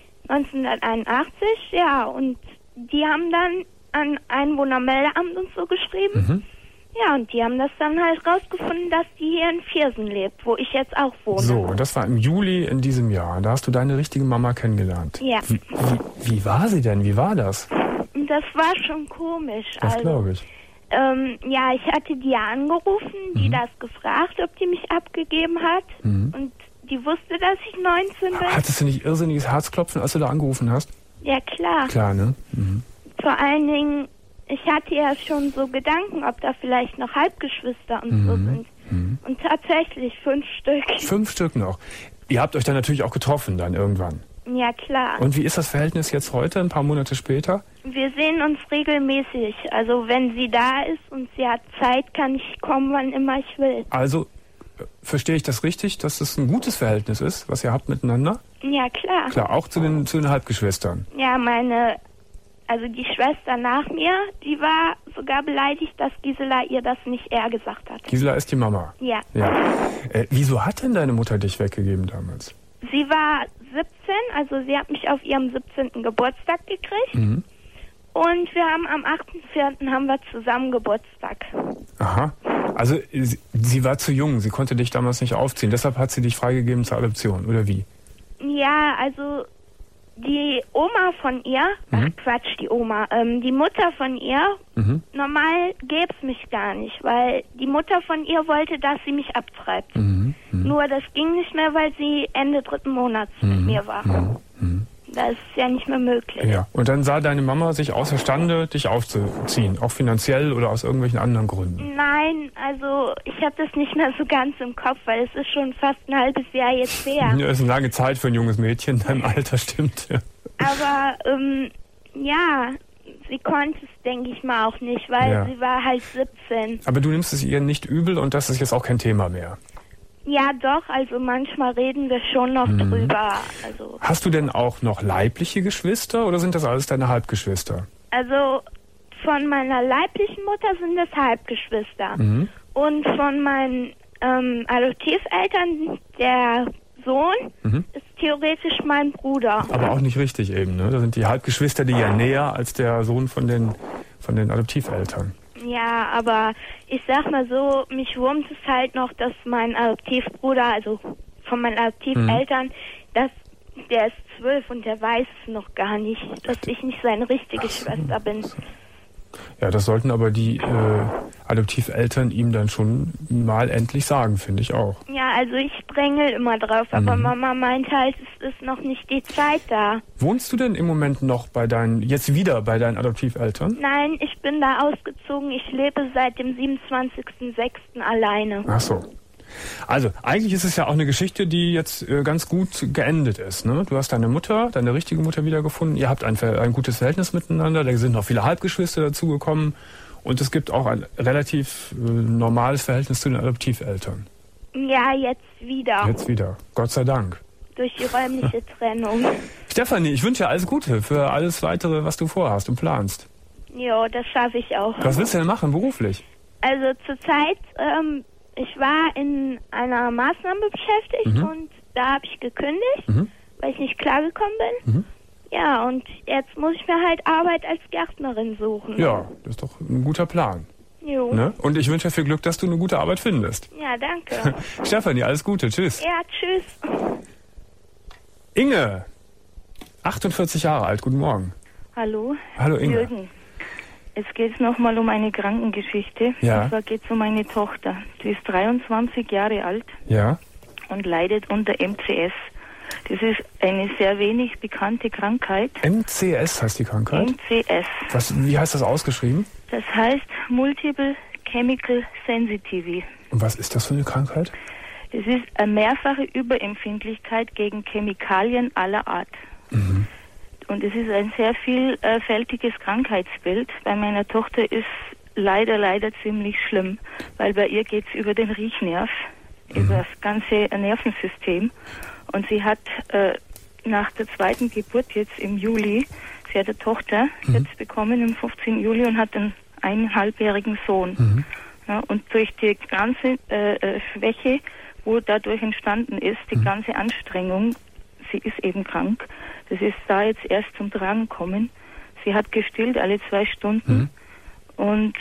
neunzehnhunderteinundachtzig, ja, und die haben dann an Einwohnermeldeamt und so geschrieben. Mhm. Ja, und die haben das dann halt rausgefunden, dass die hier in Viersen lebt, wo ich jetzt auch wohne. So, und das war im Juli in diesem Jahr. Da hast du deine richtige Mama kennengelernt. Ja. Wie, wie, wie war sie denn? Wie war das? Und das war schon komisch. Das also, glaube ich. ähm, ja, ich hatte die angerufen, die Mhm. das gefragt, ob die mich abgegeben hat. Mhm. Und die wusste, dass ich neunzehn bin. Hattest du nicht irrsinniges Herzklopfen, als du da angerufen hast? Ja, klar. Klar, ne? Mhm. Vor allen Dingen, ich hatte ja schon so Gedanken, ob da vielleicht noch Halbgeschwister und so Mhm. sind. Mhm. Und tatsächlich fünf Stück. Fünf Stück noch. Ihr habt euch dann natürlich auch getroffen dann irgendwann. Ja, klar. Und wie ist das Verhältnis jetzt heute, ein paar Monate später? Wir sehen uns regelmäßig. Also wenn sie da ist und sie hat Zeit, kann ich kommen, wann immer ich will. Also, äh, verstehe ich das richtig, dass es ein gutes Verhältnis ist, was ihr habt miteinander? Ja, klar. Klar, auch zu den, zu den Halbgeschwistern. Ja, meine, also die Schwester nach mir, die war sogar beleidigt, dass Gisela ihr das nicht er gesagt hat. Gisela ist die Mama. Ja. Ja. Äh, wieso hat denn deine Mutter dich weggegeben damals? Sie war siebzehn, also sie hat mich auf ihrem siebzehnten Geburtstag gekriegt. Mhm. Und wir haben am achten vierten haben wir zusammen Geburtstag. Aha. Also sie, sie war zu jung, sie konnte dich damals nicht aufziehen. Deshalb hat sie dich freigegeben zur Adoption, oder wie? Ja, also die Oma von ihr, Mhm. ach Quatsch, die Oma, ähm, die Mutter von ihr, Mhm. normal gäb's mich gar nicht, weil die Mutter von ihr wollte, dass sie mich abtreibt. Mhm. Mhm. Nur das ging nicht mehr, weil sie Ende dritten Monats mit Mhm. mir war. Mhm. Mhm. Das ist ja nicht mehr möglich. Ja. Und dann sah deine Mama sich außerstande, dich aufzuziehen, auch finanziell oder aus irgendwelchen anderen Gründen. Nein, also ich habe das nicht mehr so ganz im Kopf, weil es ist schon fast ein halbes Jahr jetzt her. Ja, ist eine lange Zeit für ein junges Mädchen in deinem Alter, stimmt. Ja. Aber ähm, ja, sie konnte es, denke ich mal, auch nicht, weil Ja. sie war halt siebzehn. Aber du nimmst es ihr nicht übel und das ist jetzt auch kein Thema mehr. Ja, doch, also manchmal reden wir schon noch Mhm. drüber. Also, Hast du denn auch noch leibliche Geschwister oder sind das alles deine Halbgeschwister? also von meiner leiblichen Mutter sind es Halbgeschwister. Mhm. Und von meinen ähm, Adoptiveltern, der Sohn, Mhm. ist theoretisch mein Bruder. Aber auch nicht richtig eben, ne? Da sind die Halbgeschwister die ja näher als der Sohn von den, von den Adoptiveltern. Ja, aber ich sag mal so, mich wurmt es halt noch, dass mein Adoptivbruder, also von meinen Adoptiveltern, dass der ist zwölf und der weiß es noch gar nicht, dass ich nicht seine richtige Schwester bin. Ja, das sollten aber die äh, Adoptiveltern ihm dann schon mal endlich sagen, finde ich auch. Ja, also ich drängel immer drauf, aber Mhm. Mama meint halt, es ist noch nicht die Zeit da. Wohnst du denn im Moment noch bei deinen, jetzt wieder bei deinen Adoptiveltern? Nein, ich bin da ausgezogen, ich lebe seit dem siebenundzwanzigsten sechsten alleine. Ach so. Also, eigentlich ist es ja auch eine Geschichte, die jetzt äh, ganz gut geendet ist. Ne? Du hast deine Mutter, deine richtige Mutter wiedergefunden. Ihr habt ein, Ver- ein gutes Verhältnis miteinander. Da sind noch viele Halbgeschwister dazugekommen. Und es gibt auch ein relativ äh, normales Verhältnis zu den Adoptiveltern. Ja, jetzt wieder. Jetzt wieder. Gott sei Dank. Durch die räumliche Trennung. Stefanie, ich wünsche dir alles Gute für alles Weitere, was du vorhast und planst. Jo, das schaffe ich auch. Was willst du denn machen beruflich? Also zurzeit, ähm, ich war in einer Maßnahme beschäftigt Mhm. und da habe ich gekündigt, Mhm. weil ich nicht klargekommen bin. Mhm. Ja, und jetzt muss ich mir halt Arbeit als Gärtnerin suchen. Ja, das ist doch ein guter Plan. Jo. Ne? Und ich wünsche dir viel Glück, dass du eine gute Arbeit findest. Ja, danke. Stefanie, alles Gute. Tschüss. Ja, tschüss. Inge, achtundvierzig Jahre alt. Guten Morgen. Hallo. Hallo Inge. Jürgen. Es geht nochmal um eine Krankengeschichte. Ja. Und zwar geht es um meine Tochter. Die ist dreiundzwanzig Jahre alt Ja. und leidet unter M C S. Das ist eine sehr wenig bekannte Krankheit. M C S heißt die Krankheit. M C S. Was, wie heißt das ausgeschrieben? Das heißt Multiple Chemical Sensitivity. Und was ist das für eine Krankheit? Das ist eine mehrfache Überempfindlichkeit gegen Chemikalien aller Art. Mhm. Und es ist ein sehr vielfältiges Krankheitsbild. Bei meiner Tochter ist leider, leider ziemlich schlimm, weil bei ihr geht es über den Riechnerv. also das ganze Nervensystem. Und sie hat äh, nach der zweiten Geburt jetzt im Juli, sie hat eine Tochter mhm. jetzt bekommen am fünfzehnten Juli und hat einen eineinhalbjährigen Sohn. Mhm. Ja, und durch die ganze äh, Schwäche, wo dadurch entstanden ist, die mhm. ganze Anstrengung, sie ist eben krank, das ist da jetzt erst zum Tragen gekommen. Sie hat gestillt alle zwei Stunden mhm. und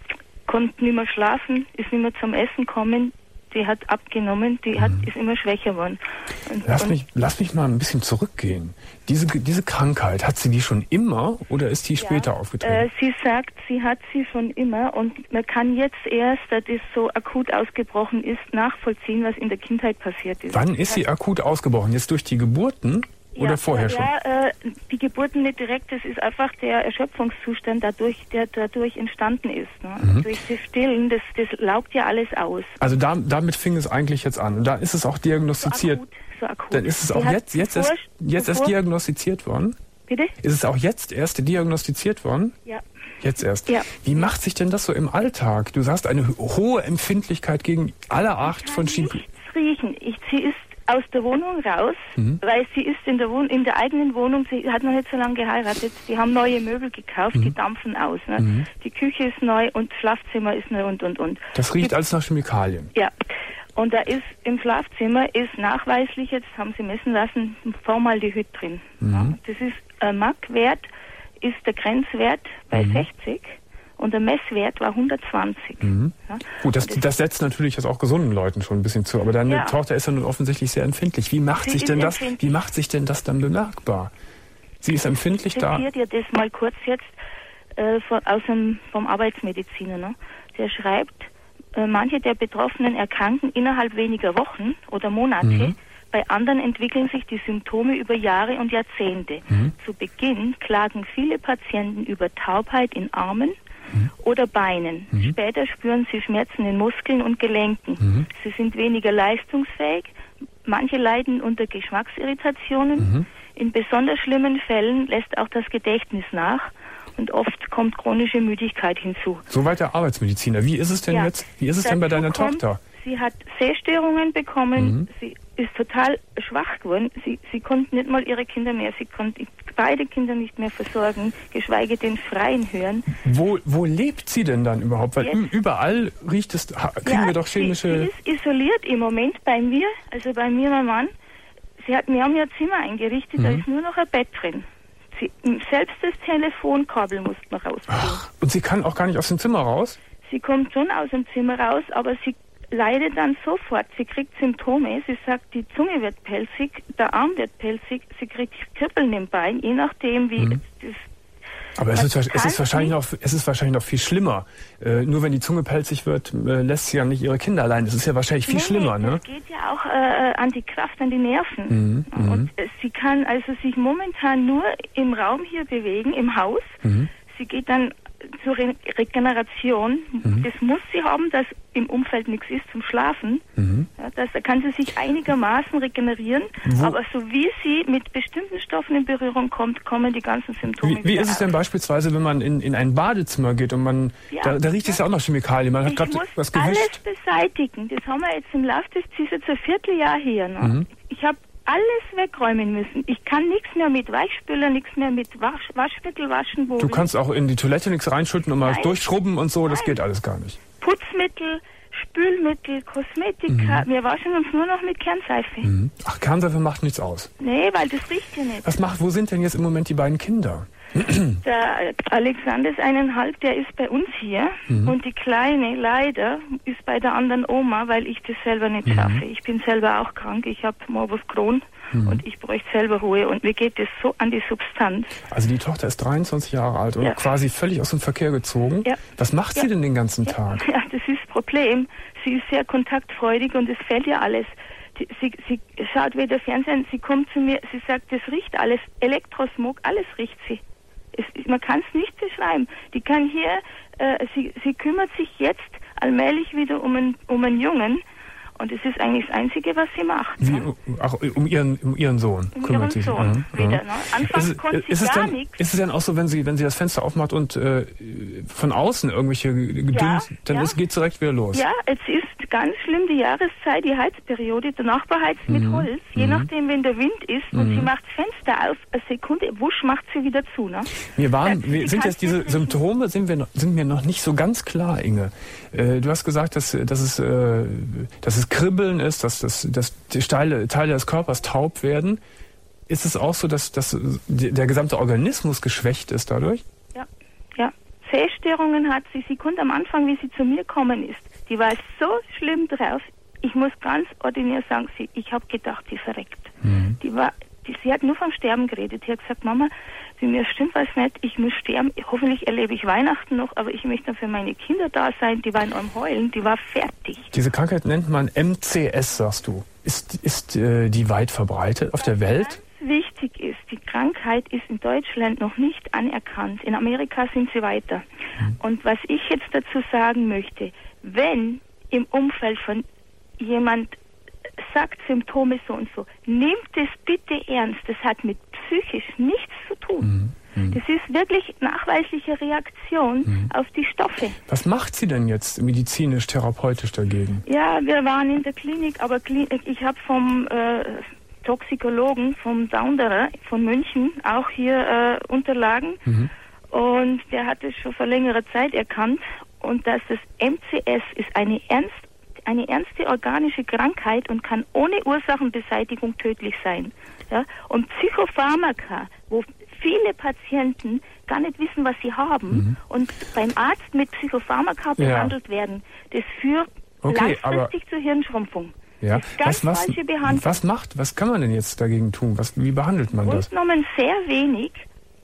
konnte nicht mehr schlafen, ist nicht mehr zum Essen kommen. Die hat abgenommen, die hat, ist immer schwächer geworden. Und, lass, und mich, lass mich mal ein bisschen zurückgehen. Diese, diese Krankheit, hat sie die schon immer oder ist die später ja, aufgetreten? Äh, sie sagt, sie hat sie schon immer und man kann jetzt erst, dass es so akut ausgebrochen ist, nachvollziehen, was in der Kindheit passiert ist. Wann ist sie akut ausgebrochen? Jetzt durch die Geburten? Oder ja, vorher schon? Ja, äh, die Geburten nicht direkt, das ist einfach der Erschöpfungszustand, dadurch, der dadurch entstanden ist. Ne? Mhm. Durch das Stillen, das, das laugt ja alles aus. Also da, damit fing es eigentlich jetzt an. Und da ist es auch diagnostiziert. So akut, so akut. Dann ist es auch jetzt, jetzt, erst, jetzt erst diagnostiziert worden? Bitte? Ist es auch jetzt erst diagnostiziert worden? Ja. Jetzt erst. Ja. Wie macht sich denn das so im Alltag? Du sagst, eine hohe Empfindlichkeit gegen alle Art von Chemie. Nichts riechen. Ich, sie ist aus der Wohnung raus, mhm. weil sie ist in der, Wohn in der eigenen Wohnung, sie hat noch nicht so lange geheiratet, die haben neue Möbel gekauft, mhm. die dampfen aus. Ne? Mhm. Die Küche ist neu und das Schlafzimmer ist neu und, und, und. Das riecht die, alles nach Chemikalien. Ja. Und da ist im Schlafzimmer ist nachweislich, jetzt haben sie messen lassen, Formaldehyd drin. Mhm. Ja? Das ist, äh, M A C-Wert ist der Grenzwert bei mhm. sechzig. Und der Messwert war hundertzwanzig. Mhm. Ja. Gut, das, das setzt natürlich jetzt auch gesunden Leuten schon ein bisschen zu. Aber deine ja. Tochter ist ja nun offensichtlich sehr empfindlich. Wie macht sich denn das? Wie macht sich denn das dann bemerkbar? Sie ist empfindlich da. Ich zitiere dir das mal kurz jetzt äh, von, aus dem, vom Arbeitsmediziner. Ne? Der schreibt, äh, manche der Betroffenen erkranken innerhalb weniger Wochen oder Monate. Mhm. Bei anderen entwickeln sich die Symptome über Jahre und Jahrzehnte. Mhm. Zu Beginn klagen viele Patienten über Taubheit in Armen oder Beinen. Mhm. Später spüren sie Schmerzen in Muskeln und Gelenken. Mhm. Sie sind weniger leistungsfähig. Manche leiden unter Geschmacksirritationen. Mhm. In besonders schlimmen Fällen lässt auch das Gedächtnis nach und oft kommt chronische Müdigkeit hinzu. Soweit der Arbeitsmediziner. Wie ist es denn ja. jetzt? Wie ist es denn bei deiner kommt, Tochter? Sie hat Sehstörungen bekommen. Mhm. Sie ist total schwach geworden. Sie, sie konnte nicht mal ihre Kinder mehr, sie konnte beide Kinder nicht mehr versorgen, geschweige denn Freien hören. Wo, wo lebt sie denn dann überhaupt? Weil Jetzt, überall riecht es, kriegen ja, wir doch chemische... Sie ist isoliert im Moment bei mir, also bei mir, mein Mann. Sie hat, wir haben ihr Zimmer eingerichtet, mhm. da ist nur noch ein Bett drin. Sie, selbst das Telefonkabel musste man rausziehen. Ach, und sie kann auch gar nicht aus dem Zimmer raus? Sie kommt schon aus dem Zimmer raus, aber sie leidet dann sofort. Sie kriegt Symptome. Sie sagt, die Zunge wird pelzig, der Arm wird pelzig, sie kriegt Kribbeln im Bein, je nachdem wie mhm. das. Aber es ist, es, ist wahrscheinlich noch, es ist wahrscheinlich noch viel schlimmer. Äh, nur wenn die Zunge pelzig wird, äh, lässt sie ja nicht ihre Kinder allein. Das ist ja wahrscheinlich viel nee, schlimmer, nee, ne? Das geht ja auch äh, an die Kraft, an die Nerven. Mhm. Und äh, sie kann also sich momentan nur im Raum hier bewegen, im Haus. Mhm. Sie geht dann zur Re Regeneration. Mhm. Das muss sie haben, dass im Umfeld nichts ist zum Schlafen. Mhm. Ja, das, da kann sie sich einigermaßen regenerieren. Wo? Aber so wie sie mit bestimmten Stoffen in Berührung kommt, kommen die ganzen Symptome. Wie, wie ist es denn beispielsweise, wenn man in, in ein Badezimmer geht und man, ja, da, da riecht ja. es ja auch nach Chemikalien, man hat gerade was gewischt. Alles beseitigen. Das haben wir jetzt im Laufe des, das ist jetzt ein Vierteljahr her. Ne? Mhm. Ich habe alles wegräumen müssen. Ich kann nichts mehr mit Weichspüler, nichts mehr mit Wasch, Waschmittel waschen. Wo du kannst auch in die Toilette nichts reinschütten und mal Nein. durchschrubben und so, das Nein. geht alles gar nicht. Putzmittel, Spülmittel, Kosmetika, mhm. wir waschen uns nur noch mit Kernseife. Mhm. Ach, Kernseife macht nichts aus? Nee, weil das riecht ja nicht. Was macht, wo sind denn jetzt im Moment die beiden Kinder? Der Alexander ist eineinhalb, der ist bei uns hier mhm. und die Kleine leider ist bei der anderen Oma, weil ich das selber nicht mhm. schaffe. Ich bin selber auch krank, ich habe Morbus Crohn mhm. und ich bräuchte selber Ruhe und mir geht das so an die Substanz. Also die Tochter ist dreiundzwanzig Jahre alt und ja. quasi völlig aus dem Verkehr gezogen. Ja. Was macht ja. sie denn den ganzen ja. Tag? Ja, das ist das Problem. Sie ist sehr kontaktfreudig und es fällt ihr alles. Sie, sie schaut weder Fernsehen, sie kommt zu mir, sie sagt, das riecht alles, Elektrosmog, alles riecht sie. Es, man kann es nicht beschreiben. Die kann hier, äh, sie, sie kümmert sich jetzt allmählich wieder um einen, um einen Jungen und es ist eigentlich das Einzige, was sie macht. Wie, ne? Ach, um ihren, um ihren Sohn um kümmert ihren sich. Sohn ja, wieder. ja. Ne? Anfangs ist, konnte ist sie gar denn, nichts. Ist es denn auch so, wenn sie, wenn sie das Fenster aufmacht und äh, von außen irgendwelche Gedöns, ja, dann ja. ist, geht es direkt wieder los? Ja, es ist ganz schlimm die Jahreszeit, die Heizperiode. Der Nachbar heizt mhm. mit Holz, je mhm. nachdem, wenn der Wind ist. Mhm. Und sie macht das Fenster auf, eine Sekunde, wusch, macht sie wieder zu. Ne? Wir waren, wir sind jetzt diese Symptome, sind, wir noch, sind mir noch nicht so ganz klar, Inge. Äh, du hast gesagt, dass, dass, es, äh, dass es Kribbeln ist, dass, dass, dass die Teile, Teile des Körpers taub werden. Ist es auch so, dass, dass der gesamte Organismus geschwächt ist dadurch? Ja, ja. Sehstörungen hat sie. Sie konnte am Anfang, wie sie zu mir gekommen ist, die war so schlimm drauf. Ich muss ganz ordinär sagen, sie, ich habe gedacht, die verreckt. Mhm. Die war, die, sie hat nur vom Sterben geredet. Sie hat gesagt, Mama, bei mir stimmt was nicht, ich muss sterben. Hoffentlich erlebe ich Weihnachten noch, aber ich möchte dann für meine Kinder da sein. Die waren am Heulen, die war fertig. Diese Krankheit nennt man M C S, sagst du. Ist, ist äh, die weit verbreitet auf der Welt? Wichtig ist, die Krankheit ist in Deutschland noch nicht anerkannt. In Amerika sind sie weiter. Mhm. Und was ich jetzt dazu sagen möchte, wenn im Umfeld von jemand sagt Symptome so und so, nehmt es bitte ernst. Das hat mit psychisch nichts zu tun. Mhm. Mhm. Das ist wirklich nachweisliche Reaktion mhm. auf die Stoffe. Was macht sie denn jetzt medizinisch, therapeutisch dagegen? Ja, wir waren in der Klinik, aber ich habe vom äh, Toxikologen vom Daunderer von München auch hier äh, Unterlagen mhm. und der hat es schon vor längerer Zeit erkannt und dass das M C S ist eine ernst eine ernste organische Krankheit und kann ohne Ursachenbeseitigung tödlich sein. Ja? Und Psychopharmaka, wo viele Patienten gar nicht wissen, was sie haben mhm. und beim Arzt mit Psychopharmaka ja. behandelt werden, das führt okay, langfristig zur Hirnschrumpfung. Ja. Ganz was, falsche Behandlung. Was macht, was kann man denn jetzt dagegen tun? Was, wie behandelt man das? Grundgenommen sehr wenig.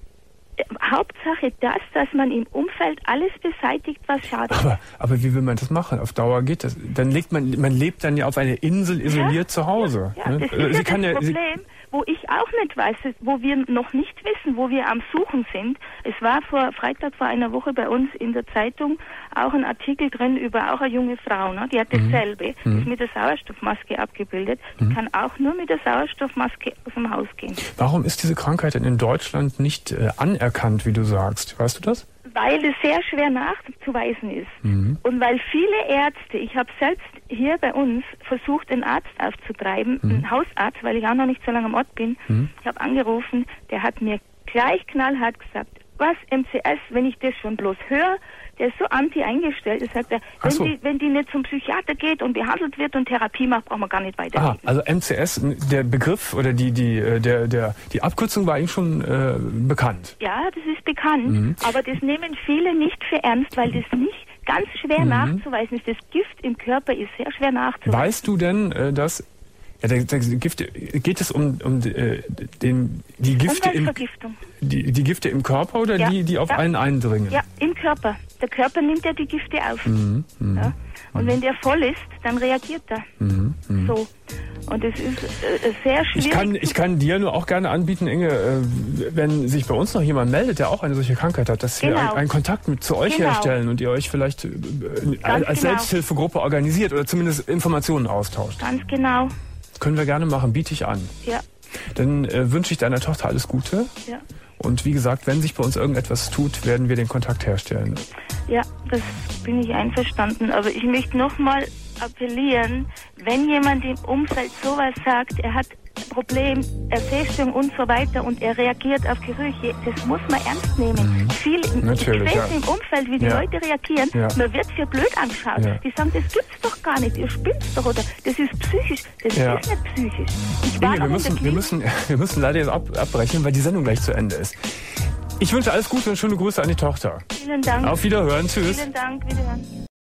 Hauptsache das, dass man im Umfeld alles beseitigt, was schadet. Aber, aber wie will man das machen? Auf Dauer geht das. Dann lebt man, man lebt dann ja auf einer Insel isoliert ja, zu Hause. Ja, ja. Das ist sie ja kann das ja, Problem, wo ich auch nicht weiß, wo wir noch nicht wissen, wo wir am Suchen sind. Es war vor Freitag vor einer Woche bei uns in der Zeitung auch ein Artikel drin über auch eine junge Frau, ne? Die hat dasselbe, mhm. die ist mit der Sauerstoffmaske abgebildet. Die mhm. kann auch nur mit der Sauerstoffmaske aus dem Haus gehen. Warum ist diese Krankheit denn in Deutschland nicht äh, anerkannt, wie du sagst? Weißt du das? Weil es sehr schwer nachzuweisen ist. Mhm. Und weil viele Ärzte, ich habe selbst hier bei uns versucht, einen Arzt aufzutreiben, mhm. einen Hausarzt, weil ich auch noch nicht so lange am Ort bin. Mhm. Ich habe angerufen, der hat mir gleich knallhart gesagt, was M C S, wenn ich das schon bloß höre, der ist so anti eingestellt, er sagt, er, wenn, so. die, wenn die nicht zum Psychiater geht und behandelt wird und Therapie macht, brauchen wir gar nicht weiterreden. Ah, also M C S, der Begriff oder die, die, der, der, die Abkürzung war ihm schon äh, bekannt. Ja, das ist bekannt, mhm. aber das nehmen viele nicht für ernst, weil das nicht ganz schwer mhm. nachzuweisen ist. Das Gift im Körper ist sehr schwer nachzuweisen. Weißt du denn, äh, dass ja, der, der Gift, geht es um, um äh, den, die Gifte im die, die Gifte im Körper oder ja, die, die auf ja. einen eindringen? Ja, im Körper. Der Körper nimmt ja die Gifte auf. Mhm, ja. Und mhm. wenn der voll ist, dann reagiert er. Mhm, mh. So. Und es ist äh, sehr schwierig. Ich kann, ich kann dir nur auch gerne anbieten, Inge, äh, wenn sich bei uns noch jemand meldet, der auch eine solche Krankheit hat, dass genau. wir einen, einen Kontakt mit zu euch genau. herstellen und ihr euch vielleicht äh, als genau. Selbsthilfegruppe organisiert oder zumindest Informationen austauscht. Ganz genau. Das können wir gerne machen, biete ich an. Ja. Dann äh, wünsche ich deiner Tochter alles Gute. Ja. Und wie gesagt, wenn sich bei uns irgendetwas tut, werden wir den Kontakt herstellen. Ja, das bin ich einverstanden. Aber ich möchte nochmal appellieren, wenn jemand im Umfeld sowas sagt, er hat ein Problem, Ersehstörung und so weiter und er reagiert auf Gerüche, das muss man ernst nehmen. Mhm. Viel, Natürlich, ich sehe ja. im Umfeld, wie die ja. Leute reagieren, ja. man wird für blöd angeschaut. Ja. Die sagen, das gibt's doch gar nicht, ihr spinnt doch, oder das ist psychisch. Das ja. ist nicht psychisch. Ich Inge, wir, müssen, wir, müssen, wir müssen leider jetzt ab, abbrechen, weil die Sendung gleich zu Ende ist. Ich wünsche alles Gute und schöne Grüße an die Tochter. Vielen Dank. Auf Wiederhören, tschüss. Vielen Dank, Wiederhören.